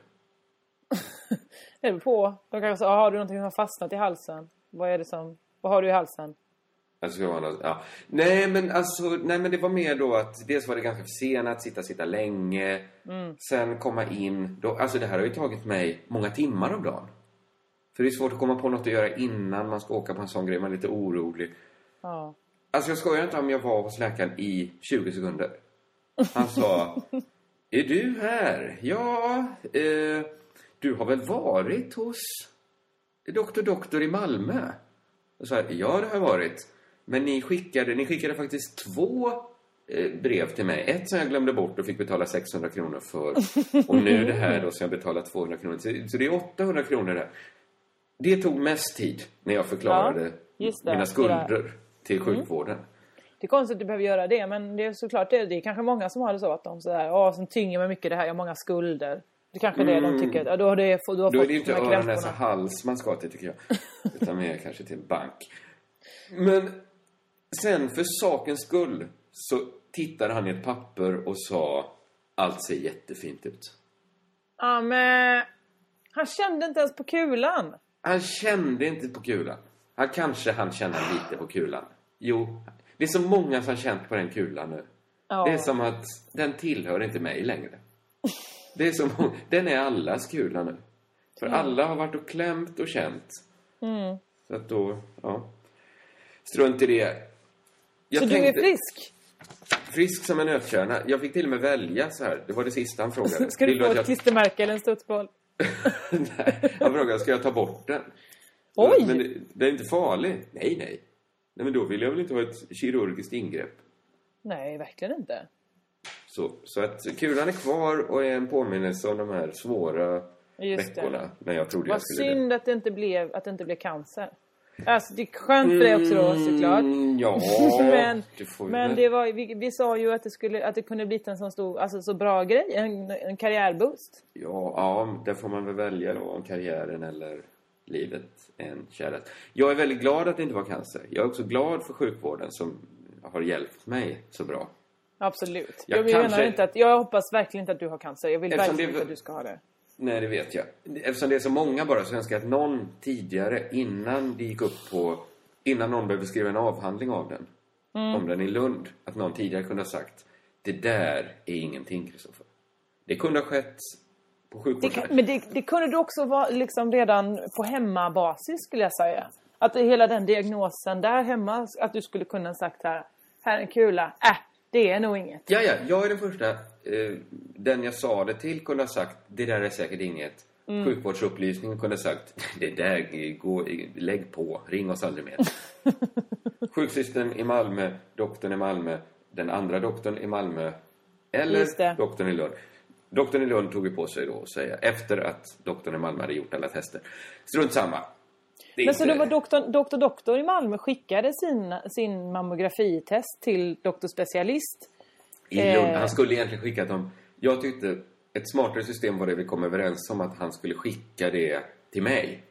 Det är på. De kanske säga, har du någonting som har fastnat i halsen? Vad är det som, vad har du i halsen? Alltså, ja. Nej men alltså, nej men det var mer då att dels var det ganska försenat, sitta sitta länge, mm. sen komma in då, alltså det här har ju tagit mig många timmar av dagen. För det är svårt att komma på något att göra innan man ska åka på en sån grej. Man är lite orolig. Ja. Alltså jag skojar inte om jag var hos läkaren i tjugo sekunder. Han sa, är du här? Ja, eh, du har väl varit hos doktor Doktor i Malmö? Jag sa, ja det har jag varit. Men ni skickade, ni skickade faktiskt två eh, brev till mig. Ett som jag glömde bort och fick betala sexhundra kronor för. Och nu det här då som jag betalar tvåhundra kronor. Så, så det är åttahundra kronor där. Det tog mest tid när jag förklarade ja, just det, mina skulder till sjukvården. Mm. Det är konstigt att du behöver göra det, men det är såklart det, det är kanske många som har det så att de sådär, ja, som tynger med mycket det här, jag har många skulder. Det är kanske mm. det de tycker, ja, då har, det, du har då fått är det inte öron, näsa, hals man ska till tycker jag. Utan mer kanske till en bank. Men sen för sakens skull så tittade han i ett papper och sa, allt ser jättefint ut. Ja, men han kände inte ens på kulan. Han kände inte på kulan. Han kanske han kände lite på kulan. Jo, det är så många som känt på den kulan nu. Ja. Det är som att den tillhör inte mig längre. Det är som den är allas kula nu. För mm. alla har varit och klämt och känt. Mm. Så att då, ja. Strunt i det. Jag så tänkte, du är frisk? Frisk som en nötkärna. Jag fick till och med välja så här. Det var det sista han frågade. Ska du få ett jag... klistermärke eller en studsboll? Nej, han frågade, ska jag ta bort den? Oj! Men det, det är inte farligt. Nej, nej. Nej, men då vill jag väl inte ha ett kirurgiskt ingrepp. Nej, verkligen inte. Så, så att kulan är kvar och är en påminnelse om de här svåra Just veckorna. Det. När jag trodde Vad jag skulle synd det. Att det inte blev, att det inte blev cancer. Alltså det är skönt för dig också då, såklart. Mm, ja, men det får men det var, vi, vi sa ju att det, skulle, att det kunde bli en sån stor, alltså så bra grej. En, en karriärboost. Ja, ja, där får man väl välja då, om karriären eller livet en kärlek. Jag är väldigt glad att det inte var cancer. Jag är också glad för sjukvården som har hjälpt mig så bra. Absolut. Jag, jag, kanske... menar inte att, jag hoppas verkligen inte att du har cancer. Jag vill Eftersom verkligen det... inte att du ska ha det. Nej, det vet jag. Eftersom det är så många bara så önskar jag att någon tidigare, innan det gick upp på... Innan någon behövde skriva en avhandling av den. Mm. Om den i Lund. Att någon tidigare kunde ha sagt, det där är ingenting, Kristoffer. Det kunde ha skett på sjukvården. Men det, det kunde du också vara liksom redan på hemmabasis, skulle jag säga. Att hela den diagnosen där hemma, att du skulle kunna ha sagt här, här är en kula, äh, det är nog inget. Ja, ja, jag är den första. Eh, den jag sa det till kunde ha sagt, det där är säkert inget. Mm. Sjukvårdsupplysningen kunde ha sagt, det där, gå, lägg på, ring oss aldrig mer. Sjuksystern i Malmö, doktorn i Malmö, den andra doktorn i Malmö, eller doktorn i Lund. Doktorn i Lund tog ju på sig då att säga, efter att doktorn i Malmö hade gjort alla tester. Strunt samma. Men inte... så då var doktor, doktor doktor i Malmö skickade sin, sin mammografitest till doktorspecialist. I Lund. Eh... Han skulle egentligen skicka dem. Jag tyckte ett smartare system var det vi kom överens om, att han skulle skicka det till mig.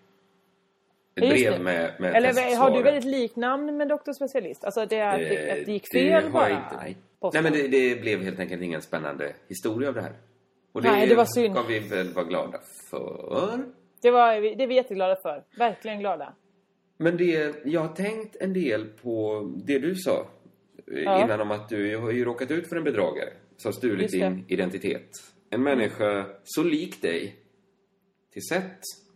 Ett Just brev det. med, med Eller testsvaren. Har du väldigt liknamn med doktorspecialist? Alltså det, att det, eh, att det gick fel det bara? Inte, nej, nej men det, det blev helt enkelt ingen spännande historia av det här. Och det, nej, det var synd. Ska vi väl vara glada för. Det, var, det är vi jätteglada för. Verkligen glada. Men det, jag har tänkt en del på det du sa ja. innan, om att du har ju råkat ut för en bedragare som stulit din identitet. En människa så lik dig till sätt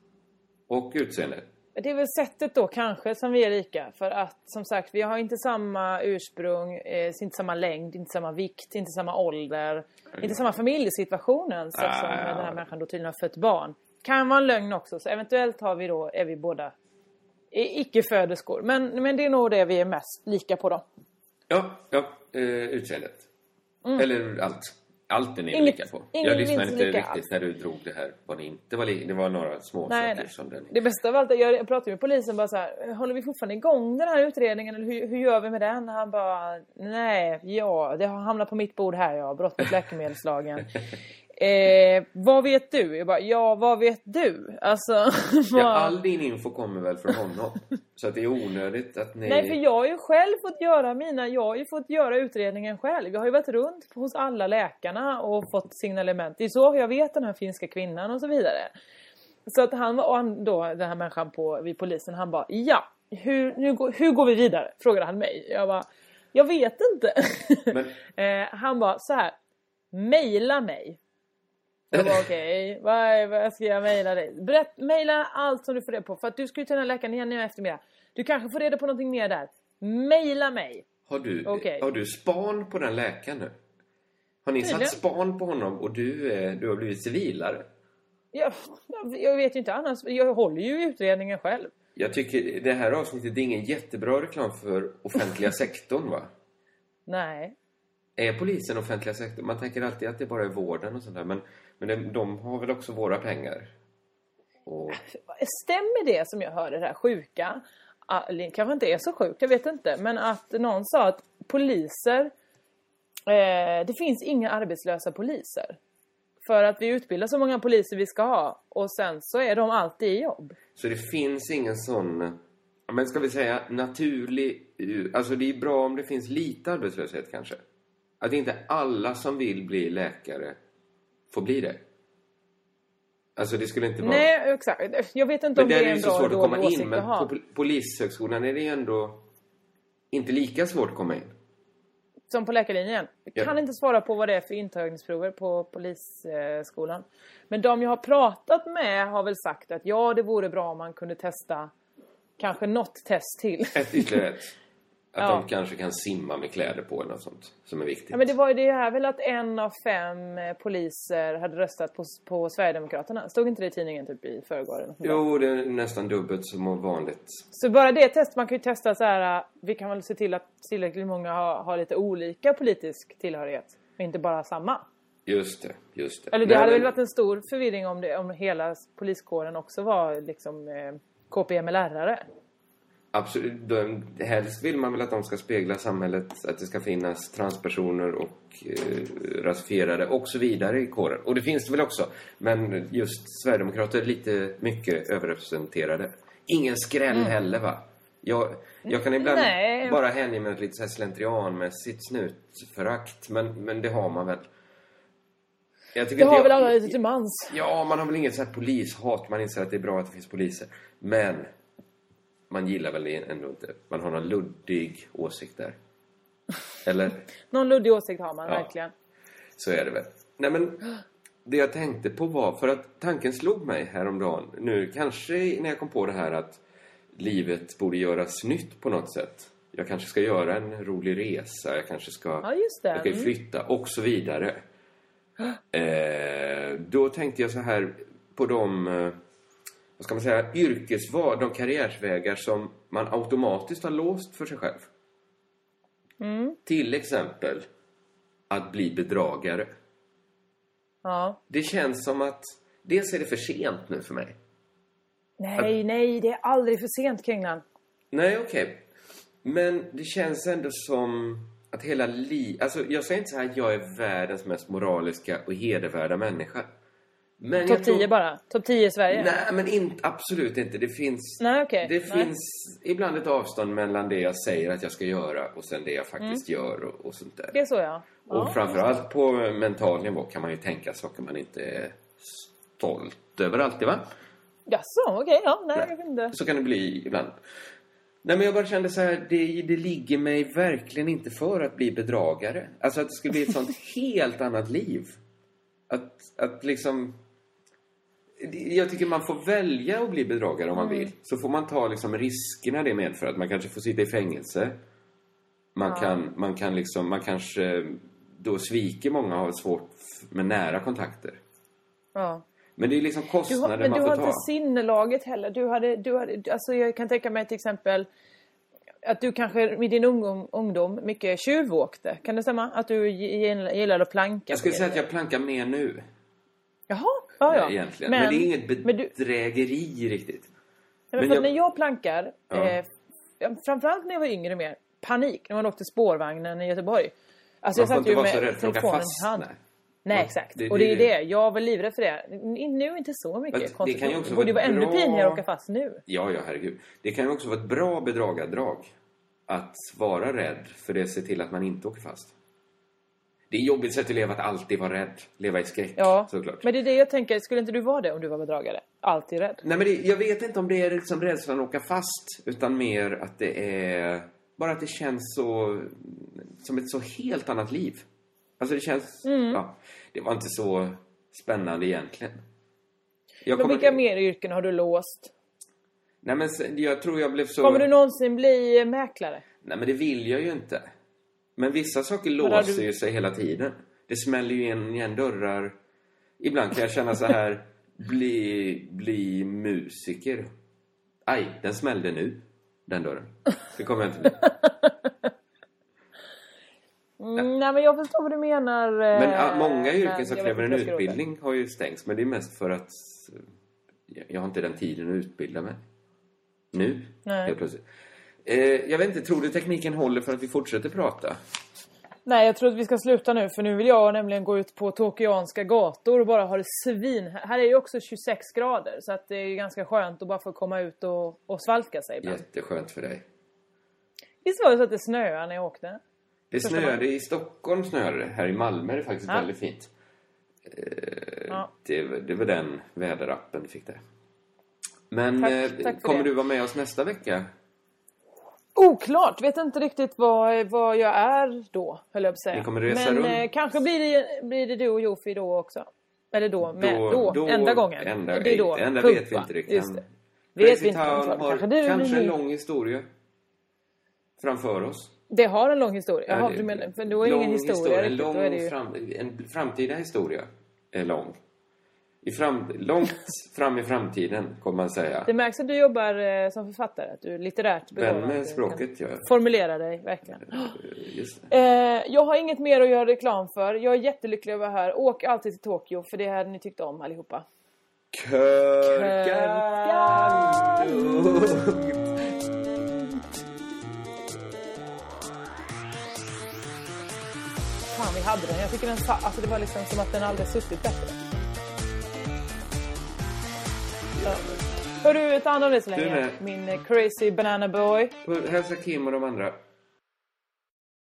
och utseende. Det är väl sättet då kanske som vi är lika. För att som sagt, vi har inte samma ursprung, eh, inte samma längd, inte samma vikt, inte samma ålder. Mm. Inte samma familjesituationen så ah. som den här människan då tydligen har fött barn. Kan vara en lögn också, så eventuellt har vi då, är vi båda icke-föderskor. Men, men det är nog det vi är mest lika på då. Ja, ja eh, utseendet. Mm. Eller allt. Allt är ni Inget, lika på. Jag lyssnade inte riktigt allt. När du drog det här. Var det, inte, det, var, det var några små nej, saker nej. Som den... Det bästa av allt är, jag pratade med polisen bara så här, håller vi fortfarande igång den här utredningen? Eller hur, hur gör vi med den? Han bara, nej, ja, det har hamnat på mitt bord här, ja. Brott mot läkemedelslagen. Eh, vad vet du? Jag bara, ja, vad vet du? Alltså, vad... ja, all din info kommer väl från honom. Så att det är onödigt att ni... Nej, för jag har ju själv fått göra mina, jag har ju fått göra utredningen själv. Jag har ju varit runt hos alla läkarna och fått signalement. Det är så jag vet den här finska kvinnan och så vidare. Så att han var, och han då, den här människan på, vid polisen, han bara, ja, hur, nu, hur går vi vidare? Frågade han mig. Jag bara, jag vet inte. Men... eh, han bara, så här, mejla mig. Jag bara okej, okay, vad ska jag mejla dig? Berätt, mejla allt som du får reda på. För att du ska ju till den här läkaren igen nu eftermiddag. Du kanske får reda på någonting mer där. Mejla mig. Har du, okay. har du span på den läkaren nu? Har ni Tydligen. satt span på honom och du, du har blivit civilare? Jag, jag vet ju inte annars. Jag håller ju utredningen själv. Jag tycker det här avsnittet är ingen jättebra reklam för offentliga sektorn, va? Nej. Är polisen offentliga sektorn? Man tänker alltid att det bara är vården och sånt där. Men, men de, de har väl också våra pengar? Och... Stämmer det som jag hörde det här sjuka? Kanske inte är så sjukt, jag vet inte. Men att någon sa att poliser... Eh, det finns inga arbetslösa poliser. För att vi utbildar så många poliser vi ska ha. Och sen så är de alltid i jobb. Så det finns ingen sån... Men ska vi säga naturlig... Alltså det är bra om det finns lite arbetslöshet kanske. Att inte alla som vill bli läkare får bli det. Alltså det skulle inte vara... Nej, exakt. Jag vet inte men om det är, är en bra eller dålig åsikt in, men att ha. På polishögskolan är det ändå inte lika svårt att komma in. Som på läkarlinjen. Jag kan ja. inte svara på vad det är för intagningsprover på polisskolan. Men de jag har pratat med har väl sagt att ja, det vore bra om man kunde testa kanske något test till. Ett ytterligare ett. Att ja. de kanske kan simma med kläder på eller något sånt som är viktigt. Ja, men det var ju det här väl att en av fem poliser hade röstat på, på Sverigedemokraterna. Stod inte det i tidningen typ i förrgår? Jo, det är nästan dubbelt som vanligt. Så bara det test, man kan ju testa så här. Vi kan väl se till att tillräckligt många har, har lite olika politisk tillhörighet. Och inte bara samma. Just det, just det. Eller det Nej, hade men... väl varit en stor förvirring om, det, om hela poliskåren också var liksom eh, K P M L-are. Absolut. De, helst vill man väl att de ska spegla samhället, att det ska finnas transpersoner och eh, rasifierade och så vidare i kåren. Och det finns det väl också. Men just Sverigedemokrater är lite mycket överrepresenterade. Ingen skräll mm. heller, va? Jag, jag kan ibland Nej. bara hänge med ett lite så här slentrianmässigt snutförakt. Men, men det har man väl. Jag det har jag, väl alla lite till mans. Ja, man har väl inget så här polishat. Man inser att det är bra att det finns poliser. Men... man gillar väl ändå inte. Man har någon luddig åsikt där. Eller? Någon luddig åsikt har man, ja, verkligen. Så är det väl. Nej, men det jag tänkte på var... för att tanken slog mig häromdagen. Nu kanske när jag kom på det här att livet borde göras nytt på något sätt. Jag kanske ska göra en rolig resa. Jag kanske ska... Ja, just det. Jag ska flytta och så vidare. eh, då tänkte jag så här på de... vad ska man säga, yrkesval, de karriärsvägar som man automatiskt har låst för sig själv. Mm. Till exempel att bli bedragare. Ja. Det känns som att dels är det för sent nu för mig. Nej, att, nej, det är aldrig för sent, Kringlan. Nej, okej. Okay. Men det känns ändå som att hela livet... alltså jag säger inte så här att jag är världens mest moraliska och hedervärda människa. Topp tio tror... bara? Topp tio i Sverige? Nej, men inte, absolut inte. Det finns, Nej, okay. det Nej. finns ibland ett avstånd mellan det jag säger att jag ska göra och sen det jag faktiskt mm. gör och, och sånt där. Det är så, ja. Och ja, framförallt på mental nivå kan man ju tänka saker man inte är stolt över alltid, va? Jaså, okej, okay, ja. Nej, Nej, jag vet inte. Så kan det bli ibland. Nej, men jag bara kände så här, det, det ligger mig verkligen inte för att bli bedragare. Alltså att det skulle bli ett sånt helt annat liv. Att, att liksom... jag tycker man får välja att bli bedragare om man vill. Så får man ta liksom riskerna det medför. Att man kanske får sitta i fängelse. Man ja. kan, man kan liksom, man kanske då sviker många och har svårt med nära kontakter. Ja. Men det är liksom kostnader du har, man får ta. Men du har inte sinnelaget heller. Du hade, du hade, alltså jag kan tänka mig till exempel att du kanske med din ungdom, ungdom mycket tjuvåkte. Kan det stämma? Att du gillar att planka? Jag skulle säga att jag plankar mer nu. Jaha, ja, ja. Egentligen. Men, men det är inget bedrägeri du... riktigt. Ja, men men jag... när jag plankar, ja. eh, framförallt när jag var yngre mer, panik när man åkte spårvagnen i Göteborg. Alltså man jag satt ju med så rädd telefonen i hand. Nej, man, exakt. Det, och det är det. det. Jag var livrädd för det. Nu inte så mycket. Det kan ju också det borde vara vara ännu bra... pinigare att åka fast nu. Ja, ja, herregud. Det kan ju också vara ett bra bedragardrag att vara rädd för det ser till att man inte åker fast. Det är jobbigt sätt att leva att alltid vara rädd. Leva i skräck, ja, såklart. Men det är det jag tänker. Skulle inte du vara det om du var bedragare? Alltid rädd. Nej, men det, jag vet inte om det är liksom rädslan att åka fast. Utan mer att det är... bara att det känns så... som ett så helt annat liv. Alltså det känns... Mm. Ja, det var inte så spännande egentligen. Jag Men kommer... vilka mer yrken har du låst? Nej, men jag tror jag blev så... Kommer du någonsin bli mäklare? Nej, men det vill jag ju inte. Men vissa saker låser du... ju sig hela tiden. Det smäller ju igen, igen dörrar. Ibland kan jag känna så här... bli, bli musiker. Aj, den smällde nu. Den dörren. Det kommer jag inte bli. Mm, nej, men jag förstår vad du menar. Men äh, många yrken men, som kräver en utbildning har ju stängts. Men det är mest för att jag har inte den tiden att utbilda mig. Nu, nej. Helt plötsligt. Eh, jag vet inte, tror du tekniken håller för att vi fortsätter prata? Nej, jag tror att vi ska sluta nu. För nu vill jag nämligen gå ut på tokianska gator och bara ha det svin. Här är ju också tjugosex grader. Så att det är ju ganska skönt att bara få komma ut och, och svalka sig ibland. Jätteskönt för dig. Visst var det så att det snöade när jag åkte? Det snöade i Stockholm, snöade. Här i Malmö är det faktiskt ja. väldigt fint. Eh, ja. det, det var den väderappen vi fick där. Men tack, eh, tack kommer det. Du vara med oss nästa vecka? Oklart, vet inte riktigt vad, vad jag är då, höll jag på att säga. Ni kommer resa Men runt. Eh, kanske blir det, blir det du och Jofi då också. Eller då, med, då, då, då enda gången. Enda, det är då, enda punkt, vet vi inte riktigt. Just det. Vet vet vi inte. Har kanske det kanske en lång historia framför oss. Det har en lång historia. Jaha, ja, du menar, för då är det ingen historia. historia en, riktigt, lång då är det ju... fram, en framtida historia är lång. I fram, långt fram i framtiden, kommer man säga. Det märks att du jobbar eh, som författare. Att du är litterärt begåvad. Vän med språket, ja. Formulera dig, verkligen. Just det. Eh, jag har inget mer att göra reklam för. Jag är jättelycklig över här. Åk alltid till Tokyo, för det här ni tyckte om allihopa. Körkan! Fan, vi hade den. Jag tycker den, alltså det var liksom som att den aldrig suttit bättre. Ja. Hör du, ta hand om det så länge. Min crazy banana boy. Hälsa Kim och de andra.